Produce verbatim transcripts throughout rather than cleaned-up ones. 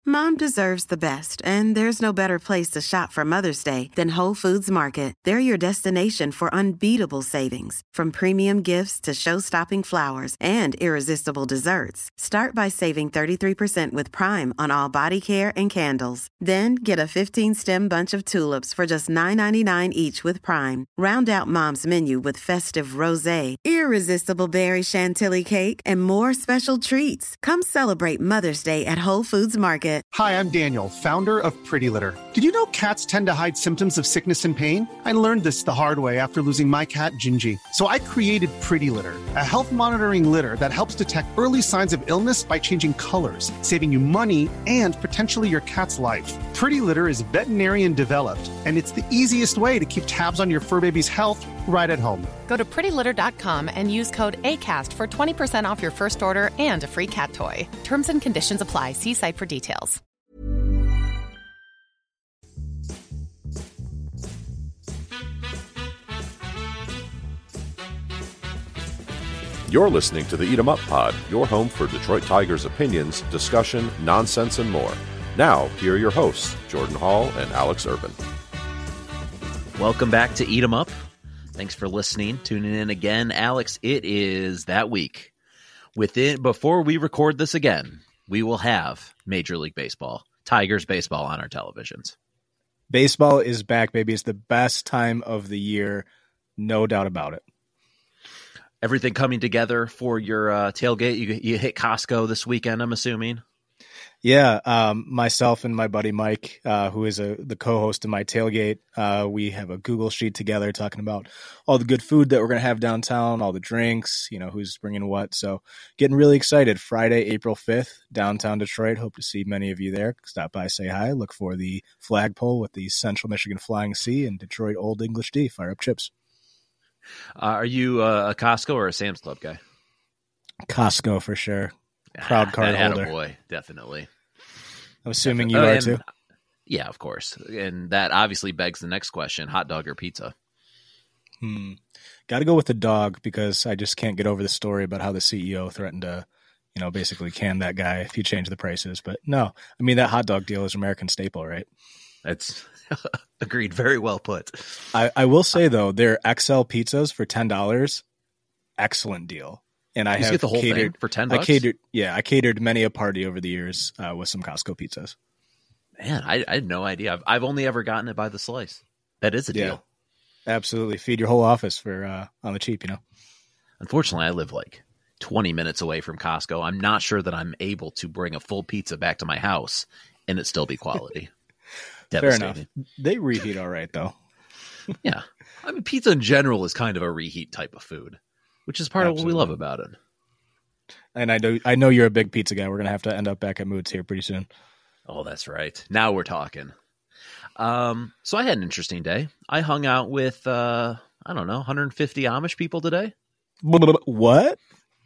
Mom deserves the best, and there's no better place to shop for Mother's Day than Whole Foods Market. They're your destination for unbeatable savings, from premium gifts to show-stopping flowers and irresistible desserts. Start by saving thirty-three percent with Prime on all body care and candles. Then get a fifteen-stem bunch of tulips for just nine ninety-nine each with Prime. Round out Mom's menu with festive rosé, irresistible berry chantilly cake, and more special treats. Come celebrate Mother's Day at Whole Foods Market. Hi, I'm Daniel, founder of Pretty Litter. Did you know cats tend to hide symptoms of sickness and pain? I learned this the hard way after losing my cat, Gingy. So I created Pretty Litter, a health monitoring litter that helps detect early signs of illness by changing colors, saving you money and potentially your cat's life. Pretty Litter is veterinarian developed, and it's the easiest way to keep tabs on your fur baby's health right at home. Go to pretty litter dot com and use code ACAST for twenty percent off your first order and a free cat toy. Terms and conditions apply. See site for details. You're listening to the Eat 'em Up Pod, your home for Detroit Tigers opinions, discussion, nonsense, and more. Now, here are your hosts, Jordan Hall and Alex Urban. Welcome back to Eat 'em Up. Thanks for listening, tuning in again. Alex, it is that week. Within before we record this again, we will have Major League Baseball, Tigers baseball on our televisions. Baseball is back, baby. It's the best time of the year, no doubt about it. Everything coming together for your uh, tailgate. You, you hit Costco this weekend, I'm assuming. Yeah, um, myself and my buddy Mike, uh, who is a, the co-host of my tailgate, uh, we have a Google sheet together talking about all the good food that we're going to have downtown, all the drinks, you know, who's bringing what. So getting really excited. Friday, April fifth, downtown Detroit. Hope to see many of you there. Stop by, say hi. Look for the flagpole with the Central Michigan Flying C and Detroit Old English D. Fire up chips. Uh, are you uh, a Costco or a Sam's Club guy? Costco for sure. Proud card ah, holder. Boy, definitely. I'm assuming definitely. you oh, are and, too. Yeah, of course. And that obviously begs the next question, hot dog or pizza? Hmm. Got to go with the dog because I just can't get over the story about how the C E O threatened to, you know, basically can that guy if you change the prices. But no, I mean, that hot dog deal is American staple, right? That's agreed. Very well put. I, I will say, though, their X L pizzas for ten dollars, excellent deal. And I you have get the whole catered thing for ten bucks? I catered, yeah, I catered many a party over the years uh, with some Costco pizzas. Man, I, I had no idea. I've, I've only ever gotten it by the slice. That is a yeah, deal. Absolutely. Feed your whole office for uh, on the cheap, you know. Unfortunately, I live like twenty minutes away from Costco. I'm not sure that I'm able to bring a full pizza back to my house and it still be quality. Fair enough. They reheat all right, though. Yeah. I mean, pizza in general is kind of a reheat type of food, which is part Absolutely. of what we love about it. And I know I know you're a big pizza guy. We're going to have to end up back at Moods here pretty soon. Oh, that's right. Now we're talking. Um, so I had an interesting day. I hung out with, uh, I don't know, one hundred fifty Amish people today. What?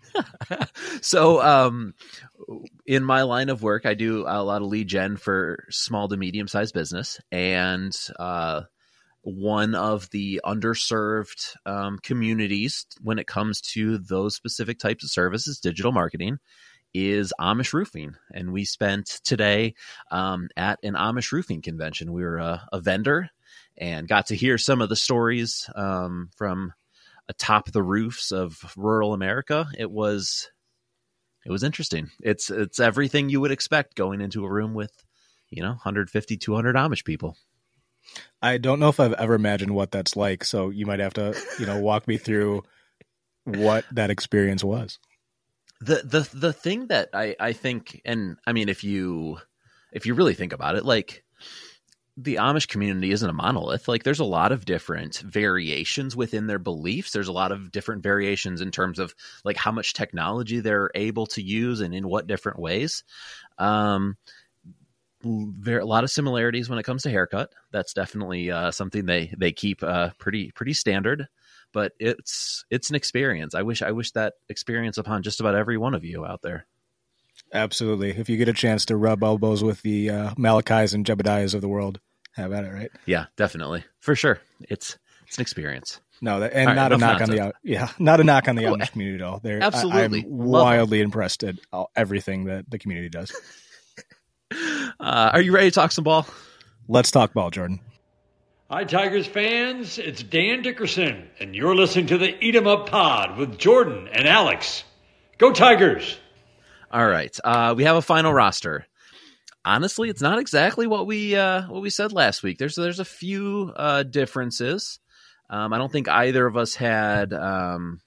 So um, in my line of work, I do a lot of lead gen for small to medium-sized business. And uh, one of the underserved um, communities when it comes to those specific types of services, digital marketing, is Amish roofing. And we spent today um, at an Amish roofing convention. We were a, a vendor and got to hear some of the stories um, from atop the roofs of rural America. It was, it was interesting. It's, it's everything you would expect going into a room with, you know, one hundred fifty, two hundred Amish people. I don't know if I've ever imagined what that's like. So you might have to, you know, walk me through what that experience was. The, the, the thing that I, I think, and I mean, if you, if you really think about it, like, the Amish community isn't a monolith. Like, there's a lot of different variations within their beliefs. There's a lot of different variations in terms of like how much technology they're able to use and in what different ways. Um, very, a lot of similarities when it comes to haircut. That's definitely uh, something they, they keep uh, pretty, pretty standard, but it's, it's an experience. I wish, I wish that experience upon just about every one of you out there. Absolutely. If you get a chance to rub elbows with the uh, Malachis and Jebediahs of the world, have at it, right? Yeah, definitely. For sure. It's it's an experience. No, that, and right, not a knock on the yeah, not a knock on the oh, Amish community at all. They're absolutely I, I'm wildly impressed at all, everything that the community does. Uh, are you ready to talk some ball? Let's talk ball, Jordan. Hi, Tigers fans. It's Dan Dickerson, and you're listening to the Eat 'em Up Pod with Jordan and Alex. Go Tigers! All right, uh, we have a final roster. Honestly, it's not exactly what we uh, what we said last week. There's there's a few uh, differences. Um, I don't think either of us had. Um,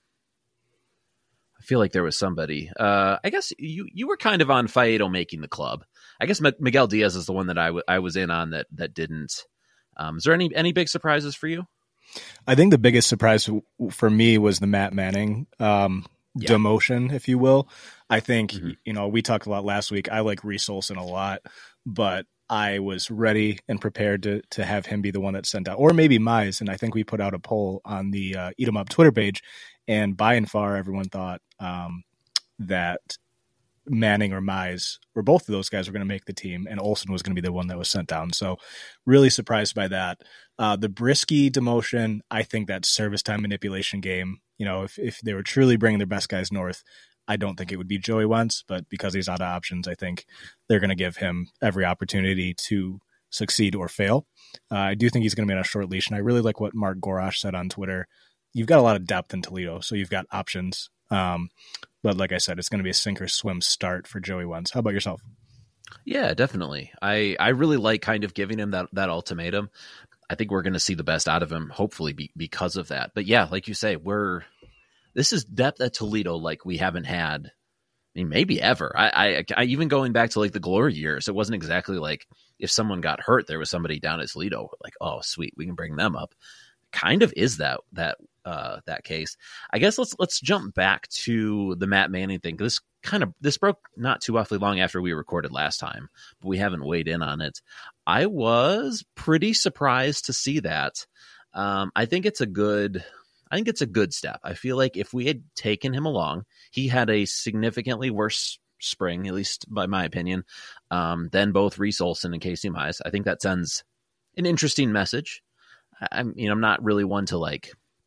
I feel like there was somebody. Uh, I guess you you were kind of on Faedo making the club. I guess M- Miguel Diaz is the one that I, w- I was in on that that didn't. Um, is there any any big surprises for you? I think the biggest surprise for me was the Matt Manning um, yeah. demotion, if you will. I think, mm-hmm. you know, we talked a lot last week. I like Reese Olson a lot, but I was ready and prepared to to have him be the one that sent out, or maybe Mize. And I think we put out a poll on the uh, Eat 'em Up Twitter page, and by and far, everyone thought um, that Manning or Mize, or both of those guys, were going to make the team, and Olsen was going to be the one that was sent down. So really surprised by that. Uh, the Brisky demotion, I think that service time manipulation game, you know, if, if they were truly bringing their best guys north, I don't think it would be Joey Wentz, but because he's out of options, I think they're going to give him every opportunity to succeed or fail. Uh, I do think he's going to be on a short leash, and I really like what Mark Gorosh said on Twitter. You've got a lot of depth in Toledo, so you've got options. Um, but like I said, it's going to be a sink or swim start for Joey Wentz. How about yourself? Yeah, definitely. I, I really like kind of giving him that, that ultimatum. I think we're going to see the best out of him, hopefully be, because of that. But yeah, like you say, we're this is depth at Toledo like we haven't had, I mean, maybe ever. I, I, I even going back to like the glory years, it wasn't exactly like if someone got hurt, there was somebody down at Toledo like, oh, sweet, we can bring them up. Kind of is that that uh, that case. I guess let's let's jump back to the Matt Manning thing. This kind of this broke not too awfully long after we recorded last time, but we haven't weighed in on it. I was pretty surprised to see that. Um, I think it's a good. I think it's a good step. I feel like if we had taken him along, he had a significantly worse spring, at least by my opinion, um, than both Reese Olson and Casey Mize. I think that sends an interesting message. I'm, you know, I'm not really one to like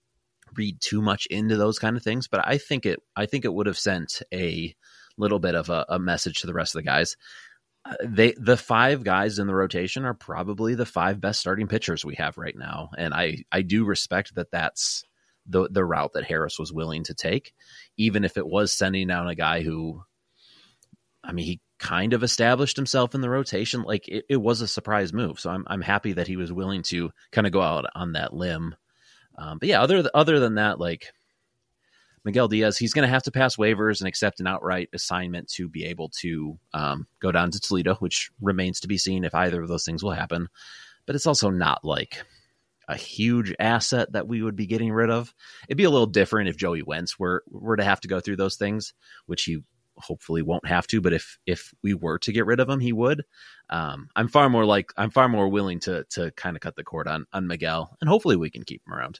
read too much into those kind of things, but I think it, I think it would have sent a little bit of a, a message to the rest of the guys. Uh, they, the five guys in the rotation are probably the five best starting pitchers we have right now. And I, I do respect that that's the, the route that Harris was willing to take, even if it was sending down a guy who, I mean, he kind of established himself in the rotation. Like it, it was a surprise move. So I'm I'm happy that he was willing to kind of go out on that limb. Um, but yeah, other, other than that, like Miguel Diaz, he's going to have to pass waivers and accept an outright assignment to be able to um, go down to Toledo, which remains to be seen if either of those things will happen. But it's also not like a huge asset that we would be getting rid of. It'd be a little different if Joey Wentz were, were to have to go through those things, which he hopefully won't have to, but if if we were to get rid of him, he would. Um, I'm far more like I'm far more willing to to kind of cut the cord on on Miguel, and hopefully we can keep him around.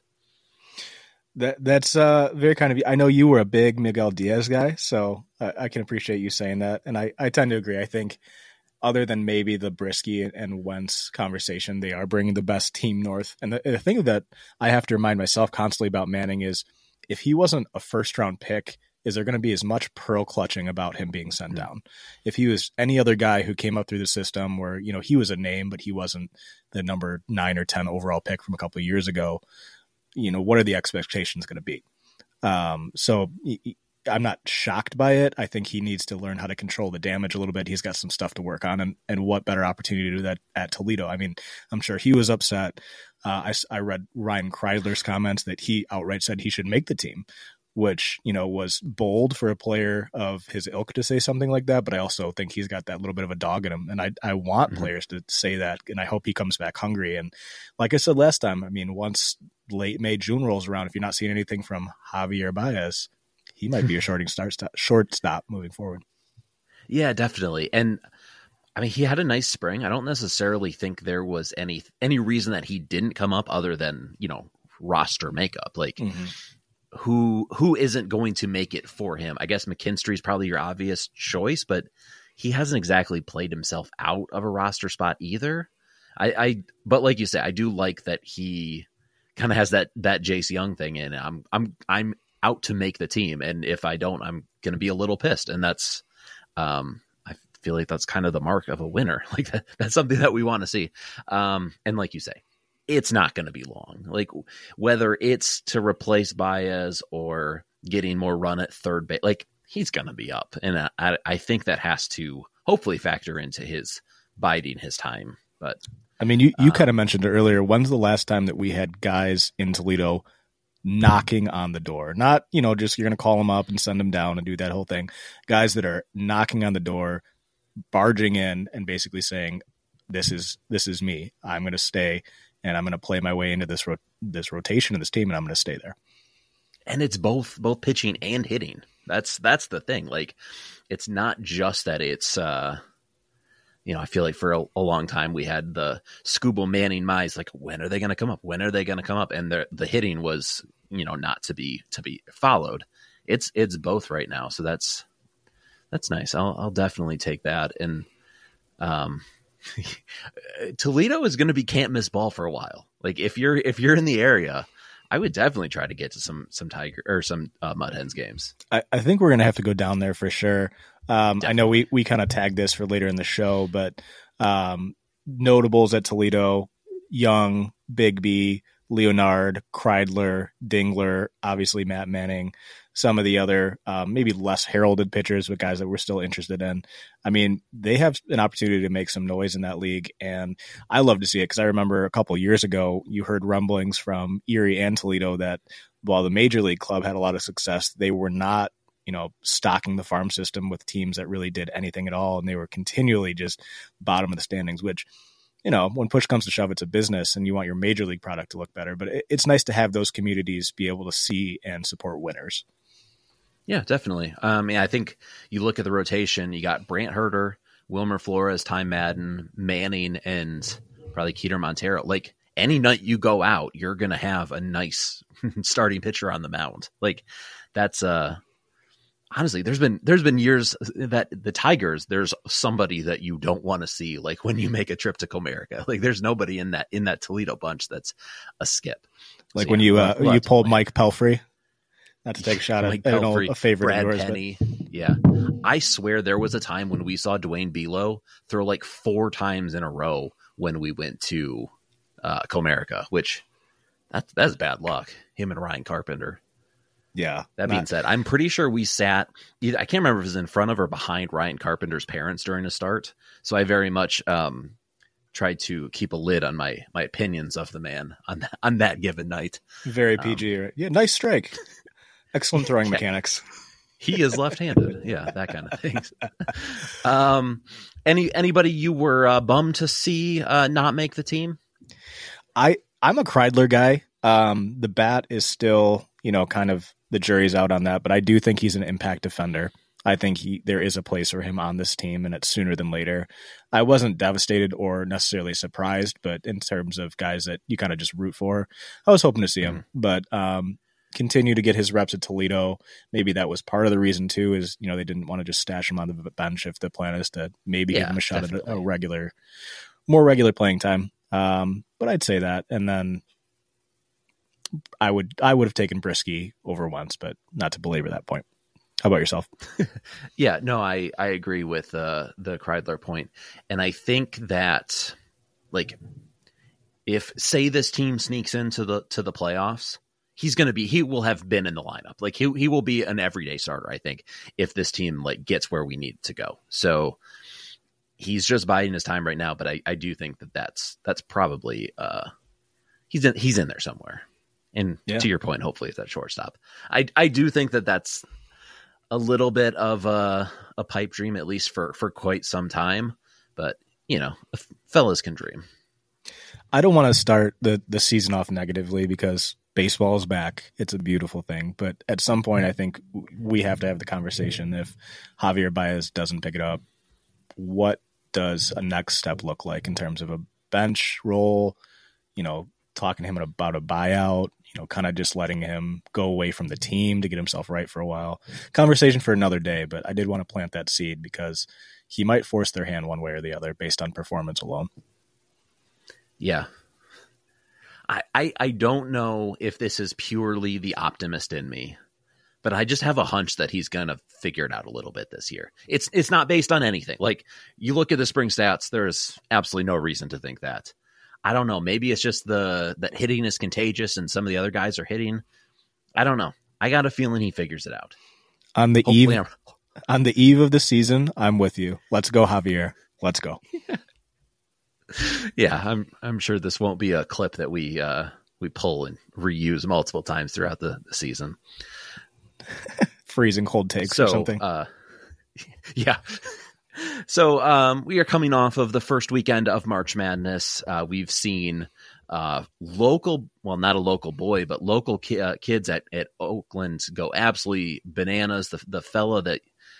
That that's uh, very kind of you. I know you were a big Miguel Diaz guy, so I, I can appreciate you saying that, and I, I tend to agree. I think other than maybe the Brisky and Wentz conversation, they are bringing the best team north. And the, the thing that I have to remind myself constantly about Manning is if he wasn't a first round pick, is there going to be as much pearl clutching about him being sent down? If he was any other guy who came up through the system where, you know, he was a name, but he wasn't the number nine or ten overall pick from a couple of years ago, you know, what are the expectations going to be? Um, so I'm not shocked by it. I think he needs to learn how to control the damage a little bit. He's got some stuff to work on, and, and what better opportunity to do that at Toledo? I mean, I'm sure he was upset. Uh, I, I read Ryan Kreidler's comments that he outright said he should make the team, which, you know, was bold for a player of his ilk to say something like that. But I also think he's got that little bit of a dog in him. And I, I want mm-hmm. players to say that. And I hope he comes back hungry. And like I said last time, I mean, once late May, June rolls around, if you're not seeing anything from Javier Baez, he might be a shorting start, stop, shortstop moving forward. Yeah, definitely. And I mean, he had a nice spring. I don't necessarily think there was any, any reason that he didn't come up other than, you know, roster makeup. Like, mm-hmm. who who isn't going to make it for him? I guess McKinstry is probably your obvious choice, but he hasn't exactly played himself out of a roster spot either. I, I but like you said, I do like that he kind of has that that Jace Young thing in. I'm I'm I'm out to make the team, and if I don't, I'm going to be a little pissed, and that's um I feel like that's kind of the mark of a winner. Like that, that's something that we want to see. Um, and like you say, it's not going to be long. Like whether it's to replace Baez or getting more run at third base, like he's going to be up. And I, I think that has to hopefully factor into his biding his time. But I mean, you, you uh, kind of mentioned it earlier. When's the last time that we had guys in Toledo knocking on the door? Not, you know, just you're going to call them up and send them down and do that whole thing. Guys that are knocking on the door, barging in and basically saying, this is, this is me. I'm going to stay and I'm going to play my way into this, ro- this rotation of this team and I'm going to stay there. And it's both, both pitching and hitting. That's, that's the thing. Like, it's not just that it's, uh, you know, I feel like for a, a long time we had the Scooble Manning Mize, like, when are they going to come up? When are they going to come up? And the the hitting was, you know, not to be to be followed. It's it's both right now, so that's that's nice. I'll I'll definitely take that. And um, Toledo is going to be can't miss ball for a while. Like if you're if you're in the area, I would definitely try to get to some some Tiger or some uh, Mud Hens games. I, I think we're going to have to go down there for sure. Um, I know we, we kind of tagged this for later in the show, but um, notables at Toledo, Young, Bigby, Leonard, Kreidler, Dingler, obviously Matt Manning, some of the other um, maybe less heralded pitchers, but guys that we're still interested in. I mean, they have an opportunity to make some noise in that league, and I love to see it because I remember a couple of years ago, you heard rumblings from Erie and Toledo that while the Major League club had a lot of success, they were not, you know, stocking the farm system with teams that really did anything at all. And they were continually just bottom of the standings, which, you know, when push comes to shove, it's a business and you want your major league product to look better. But it's nice to have those communities be able to see and support winners. Yeah, definitely. Um, yeah, I think you look at the rotation, you got Brant Herter, Wilmer Flores, Ty Madden, Manning, and probably Keeter Montero. Like any night you go out, you're going to have a nice starting pitcher on the mound. Like that's uh honestly, there's been there's been years that the Tigers, there's somebody that you don't want to see. Like when you make a trip to Comerica, like there's nobody in that in that Toledo bunch that's a skip. Like so, when yeah, you uh, we'll you pulled Mike Pelfrey. Not to take a shot at Mike I don't Pelfrey, know, a favorite Brad of yours, Penny. but... Yeah, I swear there was a time when we saw Dwayne Belo throw like four times in a row when we went to uh, Comerica, which that's that's bad luck. Him and Ryan Carpenter. Yeah. That not... being said, I'm pretty sure we sat either, I can't remember if it was in front of or behind Ryan Carpenter's parents during the start. So I very much um, tried to keep a lid on my my opinions of the man on that, on that given night. Very P G. Um, yeah, nice strike. Excellent throwing mechanics. He is left-handed. Yeah, that kind of thing. Um, any anybody you were uh, bummed to see uh, not make the team? I I'm a Kreidler guy. Um, the bat is still, you know, kind of the jury's out on that, but I do think he's an impact defender. I think he there is a place for him on this team, and it's sooner than later. I wasn't devastated or necessarily surprised, but in terms of guys that you kind of just root for, I was hoping to see him. Mm-hmm. But um, continue to get his reps at Toledo. Maybe that was part of the reason too, is, you know, they didn't want to just stash him on the bench if the plan is to maybe yeah, give him a shot definitely. at a regular, more regular playing time. Um, but I'd say that. And then I would, I would have taken Brisky over once, but not to belabor that point. How about yourself? Yeah, no, I, I agree with uh, the Kreidler point. And I think that, like, if, say, this team sneaks into the to the playoffs, he's going to be, he will have been in the lineup. Like, he he will be an everyday starter, I think, if this team, like, gets where we need to go. So he's just biding his time right now, but I, I do think that that's, that's probably, uh, he's in, he's in there somewhere. And yeah. To your point, hopefully it's that shortstop. I, I do think that that's a little bit of a, a pipe dream, at least for, for quite some time, but you know, fellas can dream. I don't want to start the, the season off negatively because baseball is back. It's a beautiful thing. But at some point, I think we have to have the conversation. If Javier Baez doesn't pick it up, what does a next step look like in terms of a bench role, you know, talking to him about a buyout, you know, kind of just letting him go away from the team to get himself right for a while. Conversation for another day, but I did want to plant that seed because he might force their hand one way or the other based on performance alone. Yeah. I, I, I don't know if this is purely the optimist in me, but I just have a hunch that he's going to figure it out a little bit this year. It's it's not based on anything. Like, you look at the spring stats, there's absolutely no reason to think that. I don't know. Maybe it's just the that hitting is contagious and some of the other guys are hitting. I don't know. I got a feeling he figures it out. On the Hopefully eve I'm... on the eve of the season, I'm with you. Let's go, Javier. Let's go. Yeah, I'm I'm sure this won't be a clip that we uh, we pull and reuse multiple times throughout the, the season. Freezing cold takes so, or something. Uh, yeah. So um, we are coming off of the first weekend of March Madness. Uh, we've seen uh, local, well, not a local boy, but local ki- uh, kids at, at Oakland go absolutely bananas. The the fella that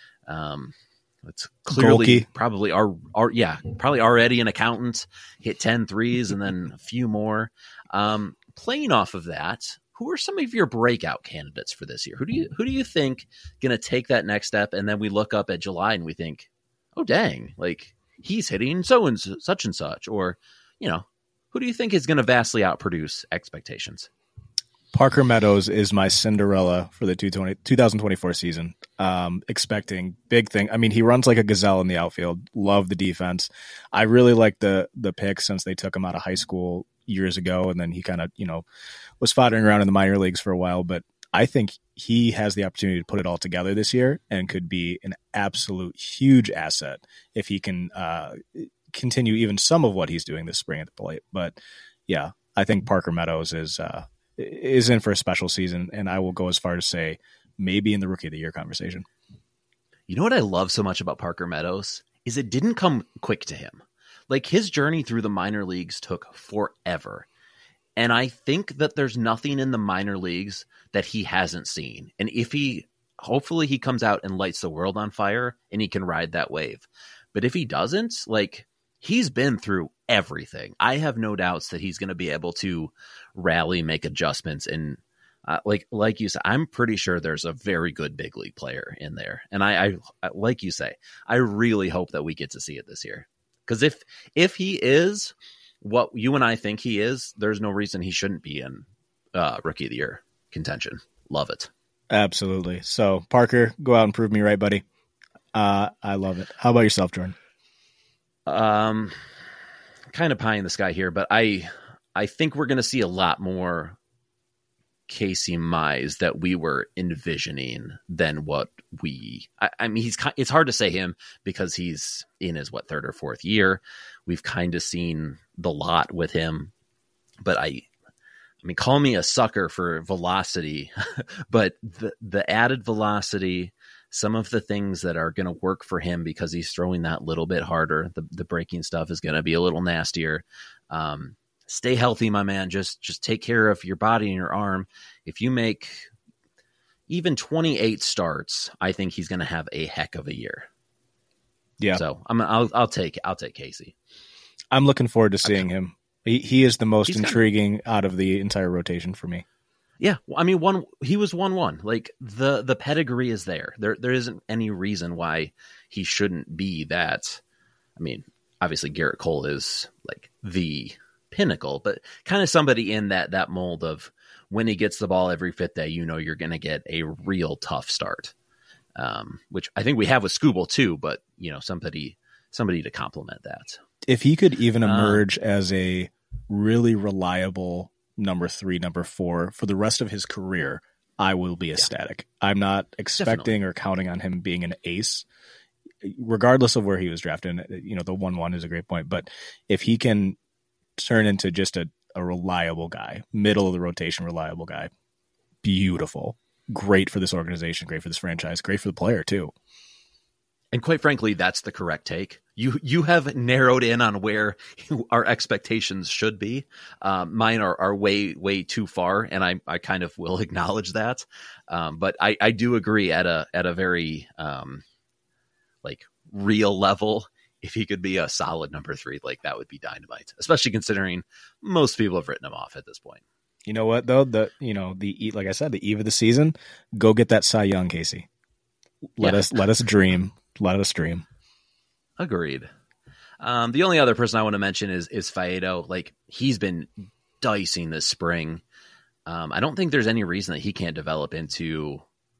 um, it's clearly Golke. probably our, our, yeah, probably already an accountant, hit ten threes and then a few more. Um, playing off of that, who are some of your breakout candidates for this year? Who do you who do you think going to take that next step? And then we look up at July and we think, oh, dang, like he's hitting so and such and such, or, you know, who do you think is going to vastly outproduce expectations? Parker Meadows is my Cinderella for the twenty twenty-four season. Um, expecting big thing. I mean, he runs like a gazelle in the outfield. Love the defense. I really like the the pick since they took him out of high school years ago, and then he kind of, you know, was foddering around in the minor leagues for a while. But I think he has the opportunity to put it all together this year and could be an absolute huge asset if he can uh, continue even some of what he's doing this spring at the plate. But yeah, I think Parker Meadows is uh, is in for a special season, and I will go as far to say maybe in the Rookie of the Year conversation. You know what I love so much about Parker Meadows is it didn't come quick to him. Like, his journey through the minor leagues took forever. And I think that there's nothing in the minor leagues that he hasn't seen. And if he, hopefully he comes out and lights the world on fire and he can ride that wave. But if he doesn't, like, he's been through everything. I have no doubts that he's going to be able to rally, make adjustments. And uh, like, like you said, I'm pretty sure there's a very good big league player in there. And I, I, like you say, I really hope that we get to see it this year. Because if, if he is what you and I think he is, there's no reason he shouldn't be in uh, Rookie of the Year contention. Love it. Absolutely. So, Parker, go out and prove me right, buddy. Uh, I love it. How about yourself, Jordan? Um, kind of pie in the sky here, but I I think we're going to see a lot more Casey Mize that we were envisioning than what we. I, I mean, he's it's hard to say him because he's in his what third or fourth year. We've kind of seen the lot with him, but I. I mean, call me a sucker for velocity, but the the added velocity, some of the things that are going to work for him because he's throwing that little bit harder, the the breaking stuff is going to be a little nastier. Um, stay healthy, my man. Just just take care of your body and your arm. If you make even twenty-eight starts, I think he's going to have a heck of a year. Yeah. So I'm I'll I'll take I'll take Casey. I'm looking forward to seeing okay. him. He he is the most He's intriguing got... out of the entire rotation for me. Yeah, I mean, one he was one one. Like the the pedigree is there. There there isn't any reason why he shouldn't be that. I mean, obviously Garrett Cole is like the pinnacle, but kind of somebody in that that mold of when he gets the ball every fifth day, you know, you're going to get a real tough start. Um, which I think we have with Skubal too, but you know, somebody somebody to complement that. If he could even emerge uh, as a really reliable number three, number four for the rest of his career, I will be ecstatic. Yeah. I'm not expecting Definitely. or counting on him being an ace, regardless of where he was drafted. You know, the one one is a great point, but if he can turn into just a, a reliable guy, middle of the rotation, reliable guy, beautiful, great for this organization, great for this franchise, great for the player too. And quite frankly, that's the correct take. You you have narrowed in on where our expectations should be. Um, mine are, are way, way too far, and I, I kind of will acknowledge that. Um, but I, I do agree at a at a very um, like real level. If he could be a solid number three, like that would be dynamite, especially considering most people have written him off at this point. You know what though? The you know the like I said, the eve of the season, go get that Cy Young, Casey. Let yeah. us let us dream. Let us dream. Agreed. Um, the only other person I want to mention is is Faedo. Like he's been dicing this spring. Um, I don't think there's any reason that he can't develop into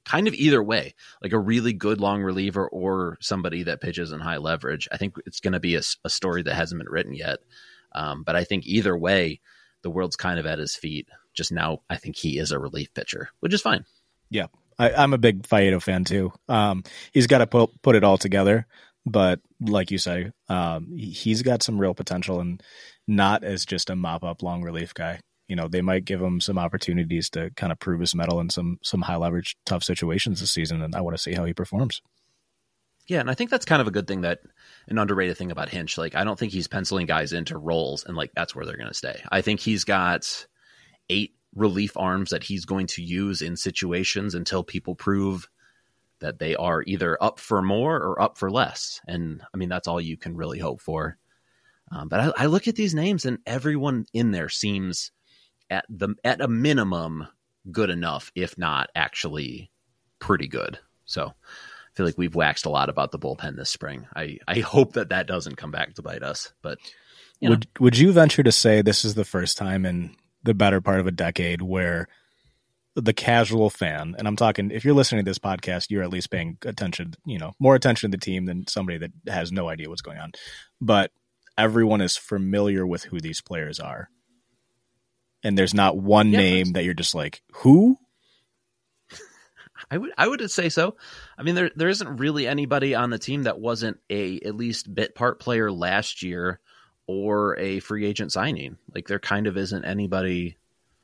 kind of either way, like a really good long reliever or somebody that pitches in high leverage. I think it's going to be a, a story that hasn't been written yet. Um, but I think either way, the world's kind of at his feet. Just now, I think he is a relief pitcher, which is fine. Yeah, I, I'm a big Faedo fan too. Um, he's got to put, put it all together. But like you say, um, he's got some real potential and not as just a mop-up long relief guy. You know, they might give him some opportunities to kind of prove his mettle in some some high-leverage, tough situations this season, and I want to see how he performs. Yeah, and I think that's kind of a good thing, that an underrated thing about Hinch. Like, I don't think he's penciling guys into roles, and, like, that's where they're going to stay. I think he's got eight relief arms that he's going to use in situations until people prove that they are either up for more or up for less. And I mean, that's all you can really hope for. Um, but I, I look at these names and everyone in there seems at the, at a minimum good enough, if not actually pretty good. So I feel like we've waxed a lot about the bullpen this spring. I, I hope that that doesn't come back to bite us, but you would, know. would you venture to say this is the first time in the better part of a decade where the casual fan, and I'm talking, if you're listening to this podcast, you're at least paying attention, you know, more attention to the team than somebody that has no idea what's going on. But everyone is familiar with who these players are. And there's not one yeah, name that you're just like, who? I would I would say so. I mean, there there isn't really anybody on the team that wasn't a at least bit part player last year or a free agent signing. Like, there kind of isn't anybody.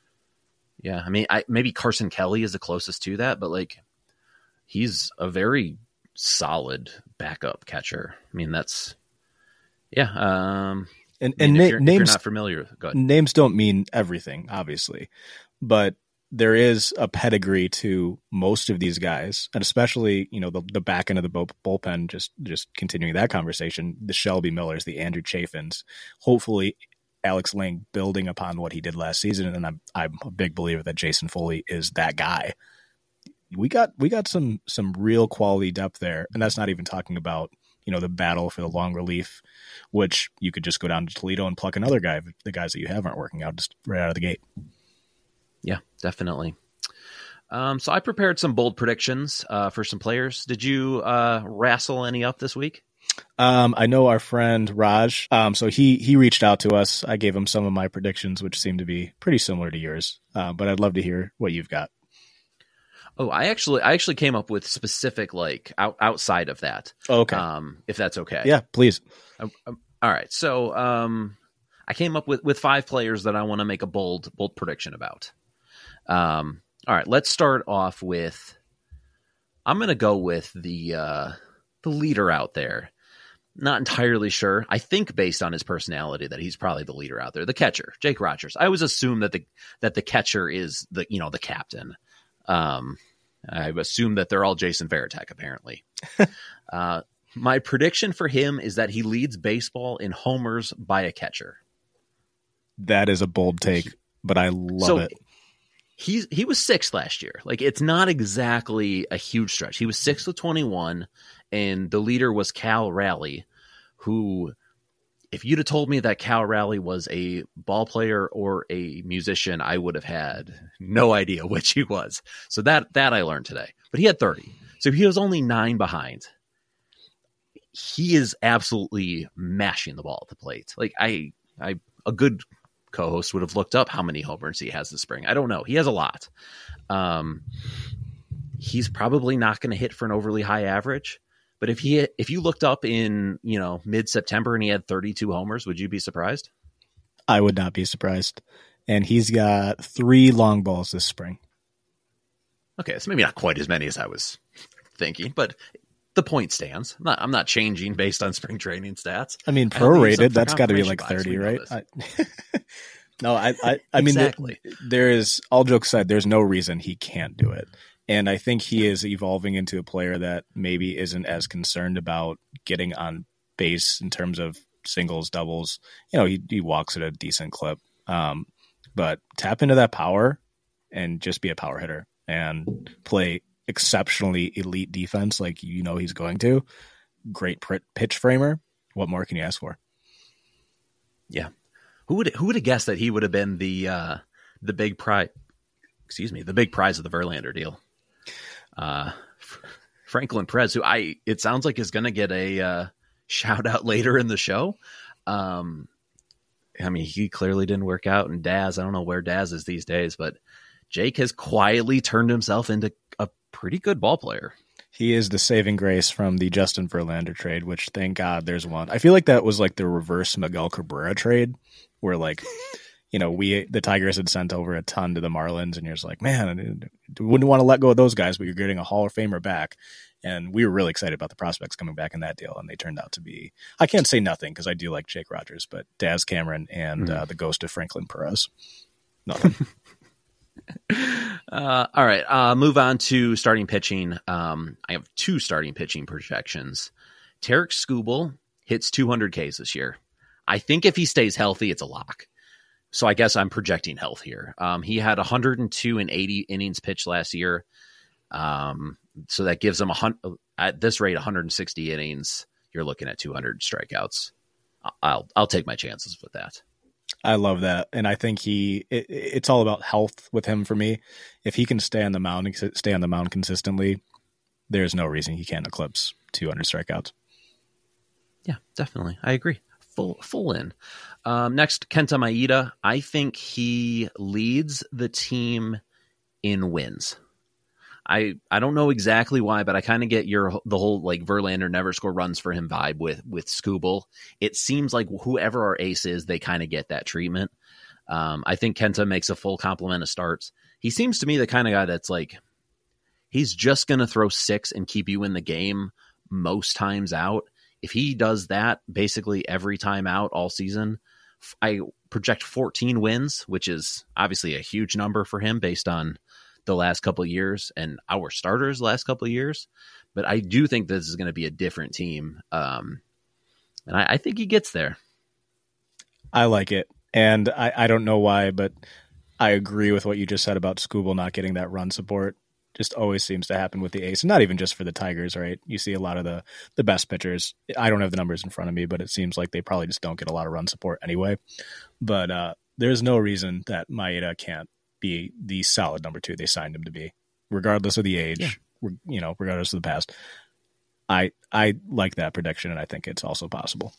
Yeah, I mean, I, maybe Carson Kelly is the closest to that, but like, he's a very solid backup catcher. I mean, that's yeah. Um, and I mean, and na- if you're, names if you're not familiar, go ahead. Names don't mean everything, obviously, but there is a pedigree to most of these guys, and especially, you know, the, the back end of the bull, bullpen. Just just continuing that conversation, the Shelby Millers, the Andrew Chafins, hopefully Alex Lang building upon what he did last season, and I'm I'm a big believer that Jason Foley is that guy. We got we got some some real quality depth there, and that's not even talking about, you know, the battle for the long relief, which you could just go down to Toledo and pluck another guy. The guys that you have aren't working out just right out of the gate. Yeah, definitely. Um, so I prepared some bold predictions uh, for some players. Did you uh, wrestle any up this week? Um, I know our friend Raj. Um, so he he reached out to us. I gave him some of my predictions, which seem to be pretty similar to yours. Uh, but I'd love to hear what you've got. Oh, I actually I actually came up with specific, like, out, outside of that. Oh, okay. Um, if that's okay. Yeah, please. Um, um, all right. So um, I came up with, with five players that I want to make a bold bold prediction about. Um, all right. Let's start off with. I'm going to go with the uh, the leader out there. Not entirely sure. I think based on his personality that he's probably the leader out there. The catcher, Jake Rogers. I always assume that the that the catcher is the you know the captain. Um, I assume that they're all Jason Varitek, apparently. uh, my prediction for him is that he leads baseball in homers by a catcher. That is a bold take, but I love so, it. He's he was sixth last year. Like, it's not exactly a huge stretch. He was six with twenty-one, and the leader was Cal Raleigh, who, if you'd have told me that Cal Raleigh was a ball player or a musician, I would have had no idea which he was. So that that I learned today. But he had thirty. So he was only nine behind. He is absolutely mashing the ball at the plate. Like, I I a good co-host would have looked up how many homers he has this spring. I don't know. He has a lot. Um, he's probably not going to hit for an overly high average. But if he if you looked up in, you know, mid-September and he had thirty-two homers, would you be surprised? I would not be surprised. And he's got three long balls this spring. Okay, so maybe not quite as many as I was thinking, but the point stands. I'm not, I'm not changing based on spring training stats. I mean, prorated, that's got to be like thirty, right? I, no, I I, I mean, exactly. there, there is, all jokes aside, there's no reason he can't do it. And I think he is evolving into a player that maybe isn't as concerned about getting on base in terms of singles, doubles. You know, he, he walks at a decent clip. Um, but tap into that power and just be a power hitter and play exceptionally elite defense like you know he's going to. Great pitch framer. What more can you ask for? Yeah. Who would who would have guessed that he would have been the uh, the big prize? Excuse me, the big prize of the Verlander deal. uh, Franklin Perez, who I it sounds like is going to get a uh, shout out later in the show. Um, I mean, he clearly didn't work out, and Daz, I don't know where Daz is these days, but Jake has quietly turned himself into a pretty good ball player. He is the saving grace from the Justin Verlander trade, which thank God there's one. I feel like that was like the reverse Miguel Cabrera trade, where like, you know, we the Tigers had sent over a ton to the Marlins, and you're just like, man, we wouldn't want to let go of those guys, but you're getting a Hall of Famer back. And we were really excited about the prospects coming back in that deal, and they turned out to be, I can't say nothing because I do like Jake Rogers, but Daz Cameron and mm-hmm. uh, the ghost of Franklin Perez. Nothing. uh, all right, uh, move on to starting pitching. Um, I have two starting pitching projections. Tarik Skubal hits two hundred Ks this year. I think if he stays healthy, it's a lock. So I guess I'm projecting health here. Um, he had one hundred two and eighty innings pitched last year. Um, so that gives him a hundred at this rate, one hundred sixty innings. You're looking at two hundred strikeouts. I'll I'll take my chances with that. I love that, and I think he it, it's all about health with him for me. If he can stay on the mound, stay on the mound consistently, there's no reason he can't eclipse two hundred strikeouts. Yeah, definitely, I agree. Full full in. Um, next, Kenta Maeda. I think he leads the team in wins. I, I don't know exactly why, but I kind of get your the whole like Verlander never score runs for him vibe with with Skubal. It seems like whoever our ace is, they kind of get that treatment. Um, I think Kenta makes a full complement of starts. He seems to me the kind of guy that's like he's just going to throw six and keep you in the game most times out. If he does that basically every time out all season, I project fourteen wins, which is obviously a huge number for him based on the last couple of years and our starters last couple of years. But I do think this is going to be a different team. Um, and I, I think he gets there. I like it. And I, I don't know why, but I agree with what you just said about Skubal not getting that run support. Just always seems to happen with the ace, and not even just for the Tigers, right? You see a lot of the, the best pitchers. I don't have the numbers in front of me, but it seems like they probably just don't get a lot of run support anyway. But uh, there's no reason that Maeda can't be the solid number two they signed him to be, regardless of the age, yeah. you know, regardless of the past. I I like that prediction, and I think it's also possible.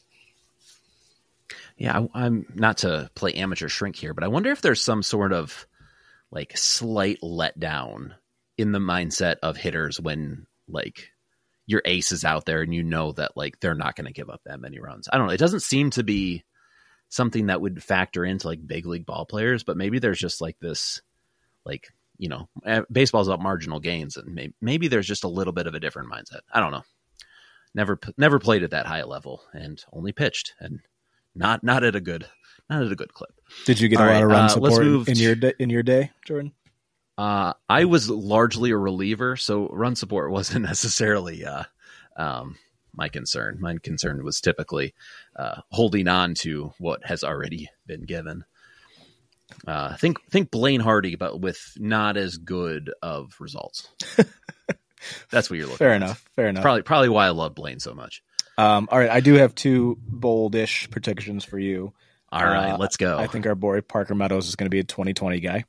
Yeah, I, I'm not to play amateur shrink here, but I wonder if there's some sort of like slight letdown in the mindset of hitters when like your ace is out there and you know that like they're not going to give up that many runs. I don't know. It doesn't seem to be something that would factor into like big league ball players, but maybe there's just like this, like, you know, baseball's about marginal gains, and maybe, maybe there's just a little bit of a different mindset. I don't know. Never, never played at that high level, and only pitched, and not, not at a good, not at a good clip. Did you get All a right, lot of run uh, support in your day, in your day, Jordan? Uh, I was largely a reliever, so run support wasn't necessarily, uh, um, my concern. My concern was typically uh, holding on to what has already been given. Uh, think think Blaine Hardy, but with not as good of results. That's what you're looking fair at. Enough. Fair enough. Probably probably why I love Blaine so much. Um, all right, I do have two boldish predictions for you. All right, uh, let's go. I think our boy Parker Meadows is going to be a twenty twenty guy.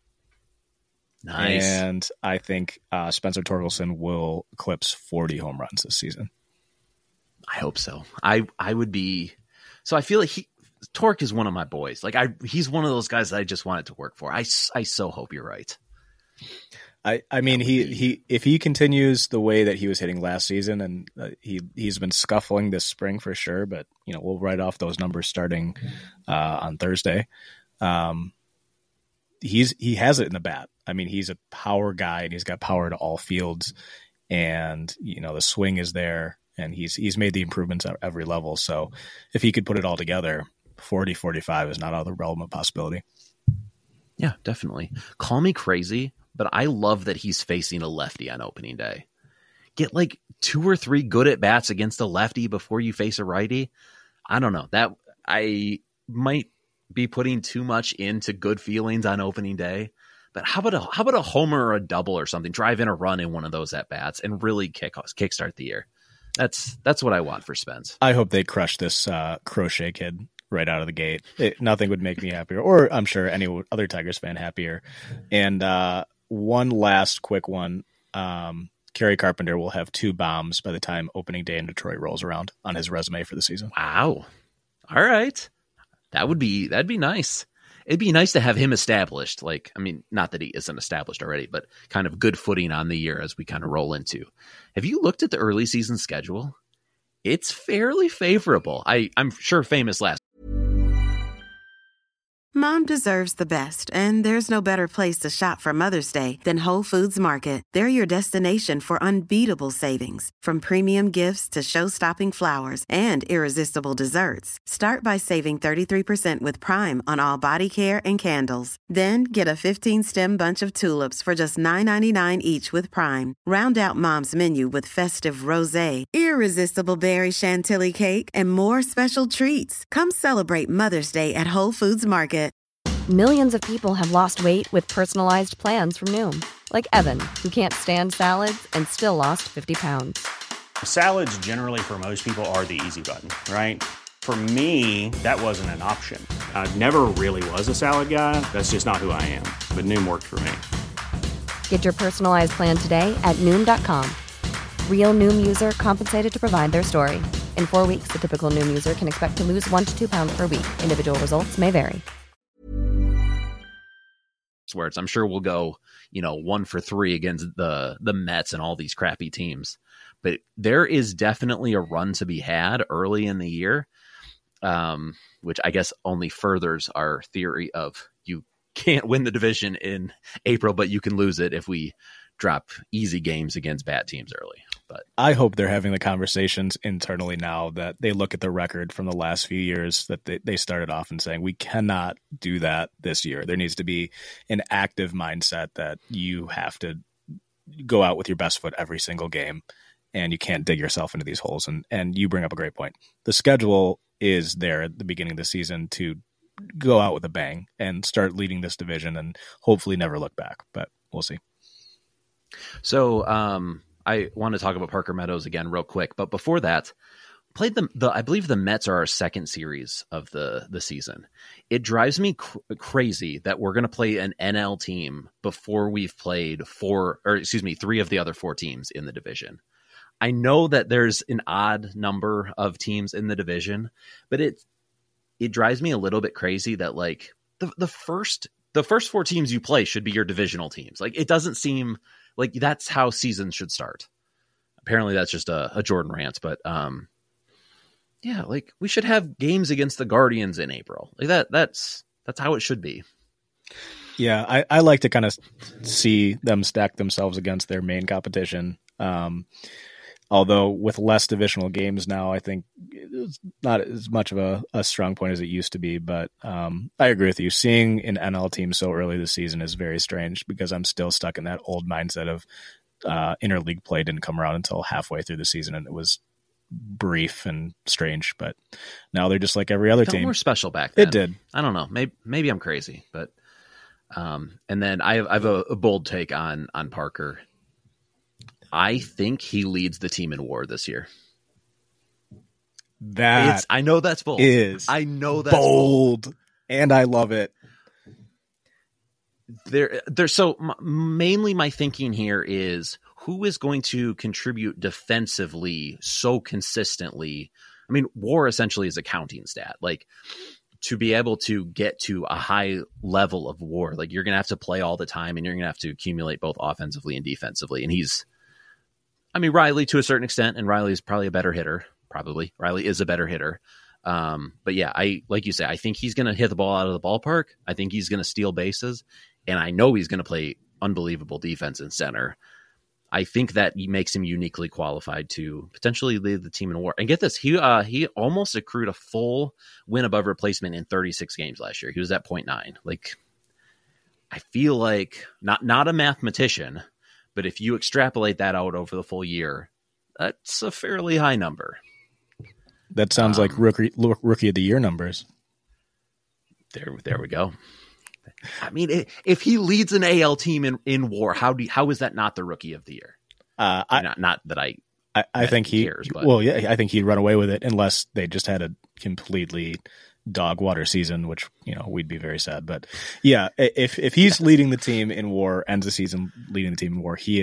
Nice. And I think uh, Spencer Torkelson will eclipse forty home runs this season. I hope so. I, I would be. So I feel like he, Torque is one of my boys. Like I, he's one of those guys that I just wanted to work for. I, I so hope you're right. I, I mean, he, be... he, if he continues the way that he was hitting last season, and uh, he, he's been scuffling this spring for sure, but you know, we'll write off those numbers starting uh, on Thursday. Um, he's, he has it in the bat. I mean, he's a power guy, and he's got power to all fields, and you know, the swing is there. And he's he's made the improvements at every level. So if he could put it all together, forty, forty-five is not out of the realm of possibility. Yeah, definitely. Call me crazy, but I love that he's facing a lefty on opening day. Get like two or three good at bats against a lefty before you face a righty. I don't know. That I might be putting too much into good feelings on opening day. But how about a how about a homer or a double or something? Drive in a run in one of those at bats and really kick kickstart the year. That's that's what I want for Spence. I hope they crush this uh, Crochet kid right out of the gate. It, nothing would make me happier, or I'm sure any other Tigers fan happier. And uh, one last quick one. Um, Kerry Carpenter will have two bombs by the time opening day in Detroit rolls around on his resume for the season. Wow. All right. That would be, that'd be nice. It'd be nice to have him established. Like, I mean, not that he isn't established already, but kind of good footing on the year as we kind of roll into. Have you looked at the early season schedule? It's fairly favorable. I, I'm sure famous last. Mom deserves the best, and there's no better place to shop for Mother's Day than Whole Foods Market. They're your destination for unbeatable savings, from premium gifts to show-stopping flowers and irresistible desserts. Start by saving thirty-three percent with Prime on all body care and candles. Then get a fifteen-stem bunch of tulips for just nine ninety-nine each with Prime. Round out Mom's menu with festive rosé, irresistible berry chantilly cake, and more special treats. Come celebrate Mother's Day at Whole Foods Market. Millions of people have lost weight with personalized plans from Noom. Like Evan, who can't stand salads and still lost fifty pounds. Salads generally for most people are the easy button, right? For me, that wasn't an option. I never really was a salad guy. That's just not who I am. But Noom worked for me. Get your personalized plan today at Noom dot com. Real Noom user compensated to provide their story. In four weeks, the typical Noom user can expect to lose one to two pounds per week. Individual results may vary. Where it's, I'm sure we'll go, you know, one for three against the the Mets and all these crappy teams. But there is definitely a run to be had early in the year, um, which I guess only furthers our theory of you can't win the division in April, but you can lose it if we drop easy games against bad teams early. But I hope they're having the conversations internally now that they look at the record from the last few years that they, they started off and saying, we cannot do that this year. There needs to be an active mindset that you have to go out with your best foot every single game and you can't dig yourself into these holes. And, and you bring up a great point. The schedule is there at the beginning of the season to go out with a bang and start leading this division and hopefully never look back, but we'll see. So, um, I want to talk about Parker Meadows again real quick, but before that, played the, the I believe the Mets are our second series of the, the season. It drives me cr- crazy that we're going to play an N L team before we've played four, or excuse me, three of the other four teams in the division. I know that there's an odd number of teams in the division, but it it drives me a little bit crazy that like the the first the first four teams you play should be your divisional teams. Like it doesn't seem like that's how seasons should start. Apparently that's just a, a Jordan rant, but um, yeah, like we should have games against the Guardians in April. Like that, that's, that's how it should be. Yeah. I, I like to kind of see them stack themselves against their main competition. Um, although with less divisional games now, I think it's not as much of a, a strong point as it used to be, but um, I agree with you. Seeing an N L team so early this season is very strange because I'm still stuck in that old mindset of uh, interleague play didn't come around until halfway through the season, and it was brief and strange. But now they're just like every other it felt team. More special back then. It did. I don't know. Maybe maybe I'm crazy, but um, and then I have, I have a, a bold take on on Parker. I think he leads the team in WAR this year. That it's, I know that's bold. Is I know that's bold, bold. And I love it. There, there. So m- mainly my thinking here is who is going to contribute defensively so consistently. I mean, WAR essentially is a counting stat. Like to be able to get to a high level of WAR, like you're going to have to play all the time, and you're going to have to accumulate both offensively and defensively. And he's, I mean, Riley to a certain extent, and Riley is probably a better hitter. Probably Riley is a better hitter. Um, but yeah, I, like you say, I think he's going to hit the ball out of the ballpark. I think he's going to steal bases, and I know he's going to play unbelievable defense in center. I think that he makes him uniquely qualified to potentially lead the team in WAR. And get this, he, uh, he almost accrued a full win above replacement in thirty-six games last year. He was at point nine. Like, I feel like not, not a mathematician, but if you extrapolate that out over the full year, that's a fairly high number. That sounds um, like rookie rookie of the year numbers. There, there we go. I mean, if he leads an A L team in, in WAR, how do you, how is that not the rookie of the year? Uh, I, not, not that I, I, I think he. Cares, but. Well, yeah, I think he'd run away with it unless they just had a completely dog water season, which you know we'd be very sad. But yeah, if if he's leading the team in WAR, ends the season leading the team in WAR, he is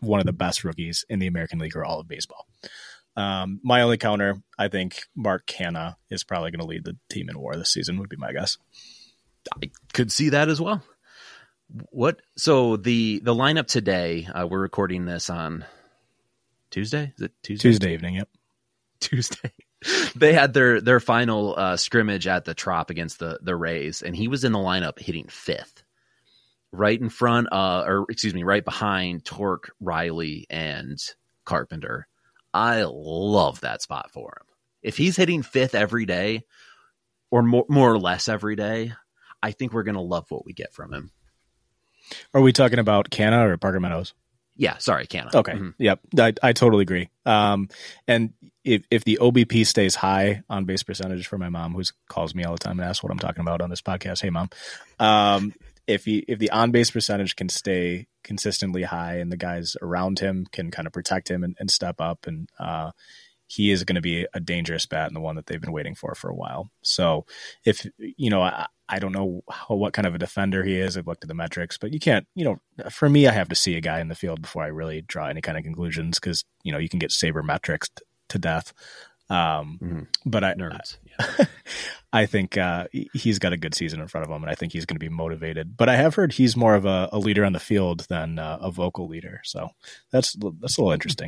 one of the best rookies in the American League or all of baseball. Um, my only counter, I think Mark Canha is probably going to lead the team in WAR this season, would be my guess. I could see that as well. What? So the the lineup today, uh, we're recording this on Tuesday. Is it Tuesday? Tuesday evening. Yep. Tuesday. They had their their final uh, scrimmage at the Trop against the the Rays, and he was in the lineup hitting fifth, right in front, uh, or excuse me, right behind Torque, Riley, and Carpenter. I love that spot for him. If he's hitting fifth every day, or more more or less every day, I think we're going to love what we get from him. Are we talking about Canha or Parker Meadows? Yeah, sorry, Canha. Okay, Mm-hmm. Yep, I, I totally agree. Um, and if if the O B P stays high on base percentage for my mom, who calls me all the time and asks what I'm talking about on this podcast, hey mom, um, if he if the on base percentage can stay consistently high and the guys around him can kind of protect him and, and step up, and uh, he is going to be a dangerous bat and the one that they've been waiting for for a while. So if, you know, I, I don't know how, what kind of a defender he is. I've looked at the metrics, but you can't, you know, for me, I have to see a guy in the field before I really draw any kind of conclusions, because, you know, you can get sabermetrics t- to death. Um, mm-hmm. But I, Nerds. Yeah. I think uh, he's got a good season in front of him, and I think he's going to be motivated. But I have heard he's more of a, a leader on the field than uh, a vocal leader. So that's that's a little interesting.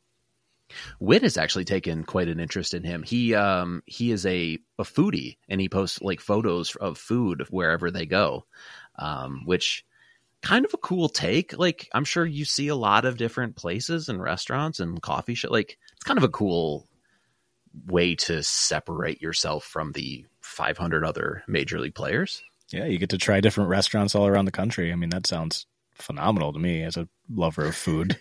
Witt has actually taken quite an interest in him. He um he is a, a foodie, and he posts like photos of food wherever they go, um, which kind of a cool take. Like, I'm sure you see a lot of different places and restaurants and coffee shop. Like, it's kind of a cool way to separate yourself from the five hundred other major league players. Yeah, you get to try different restaurants all around the country. I mean, that sounds phenomenal to me as a lover of food.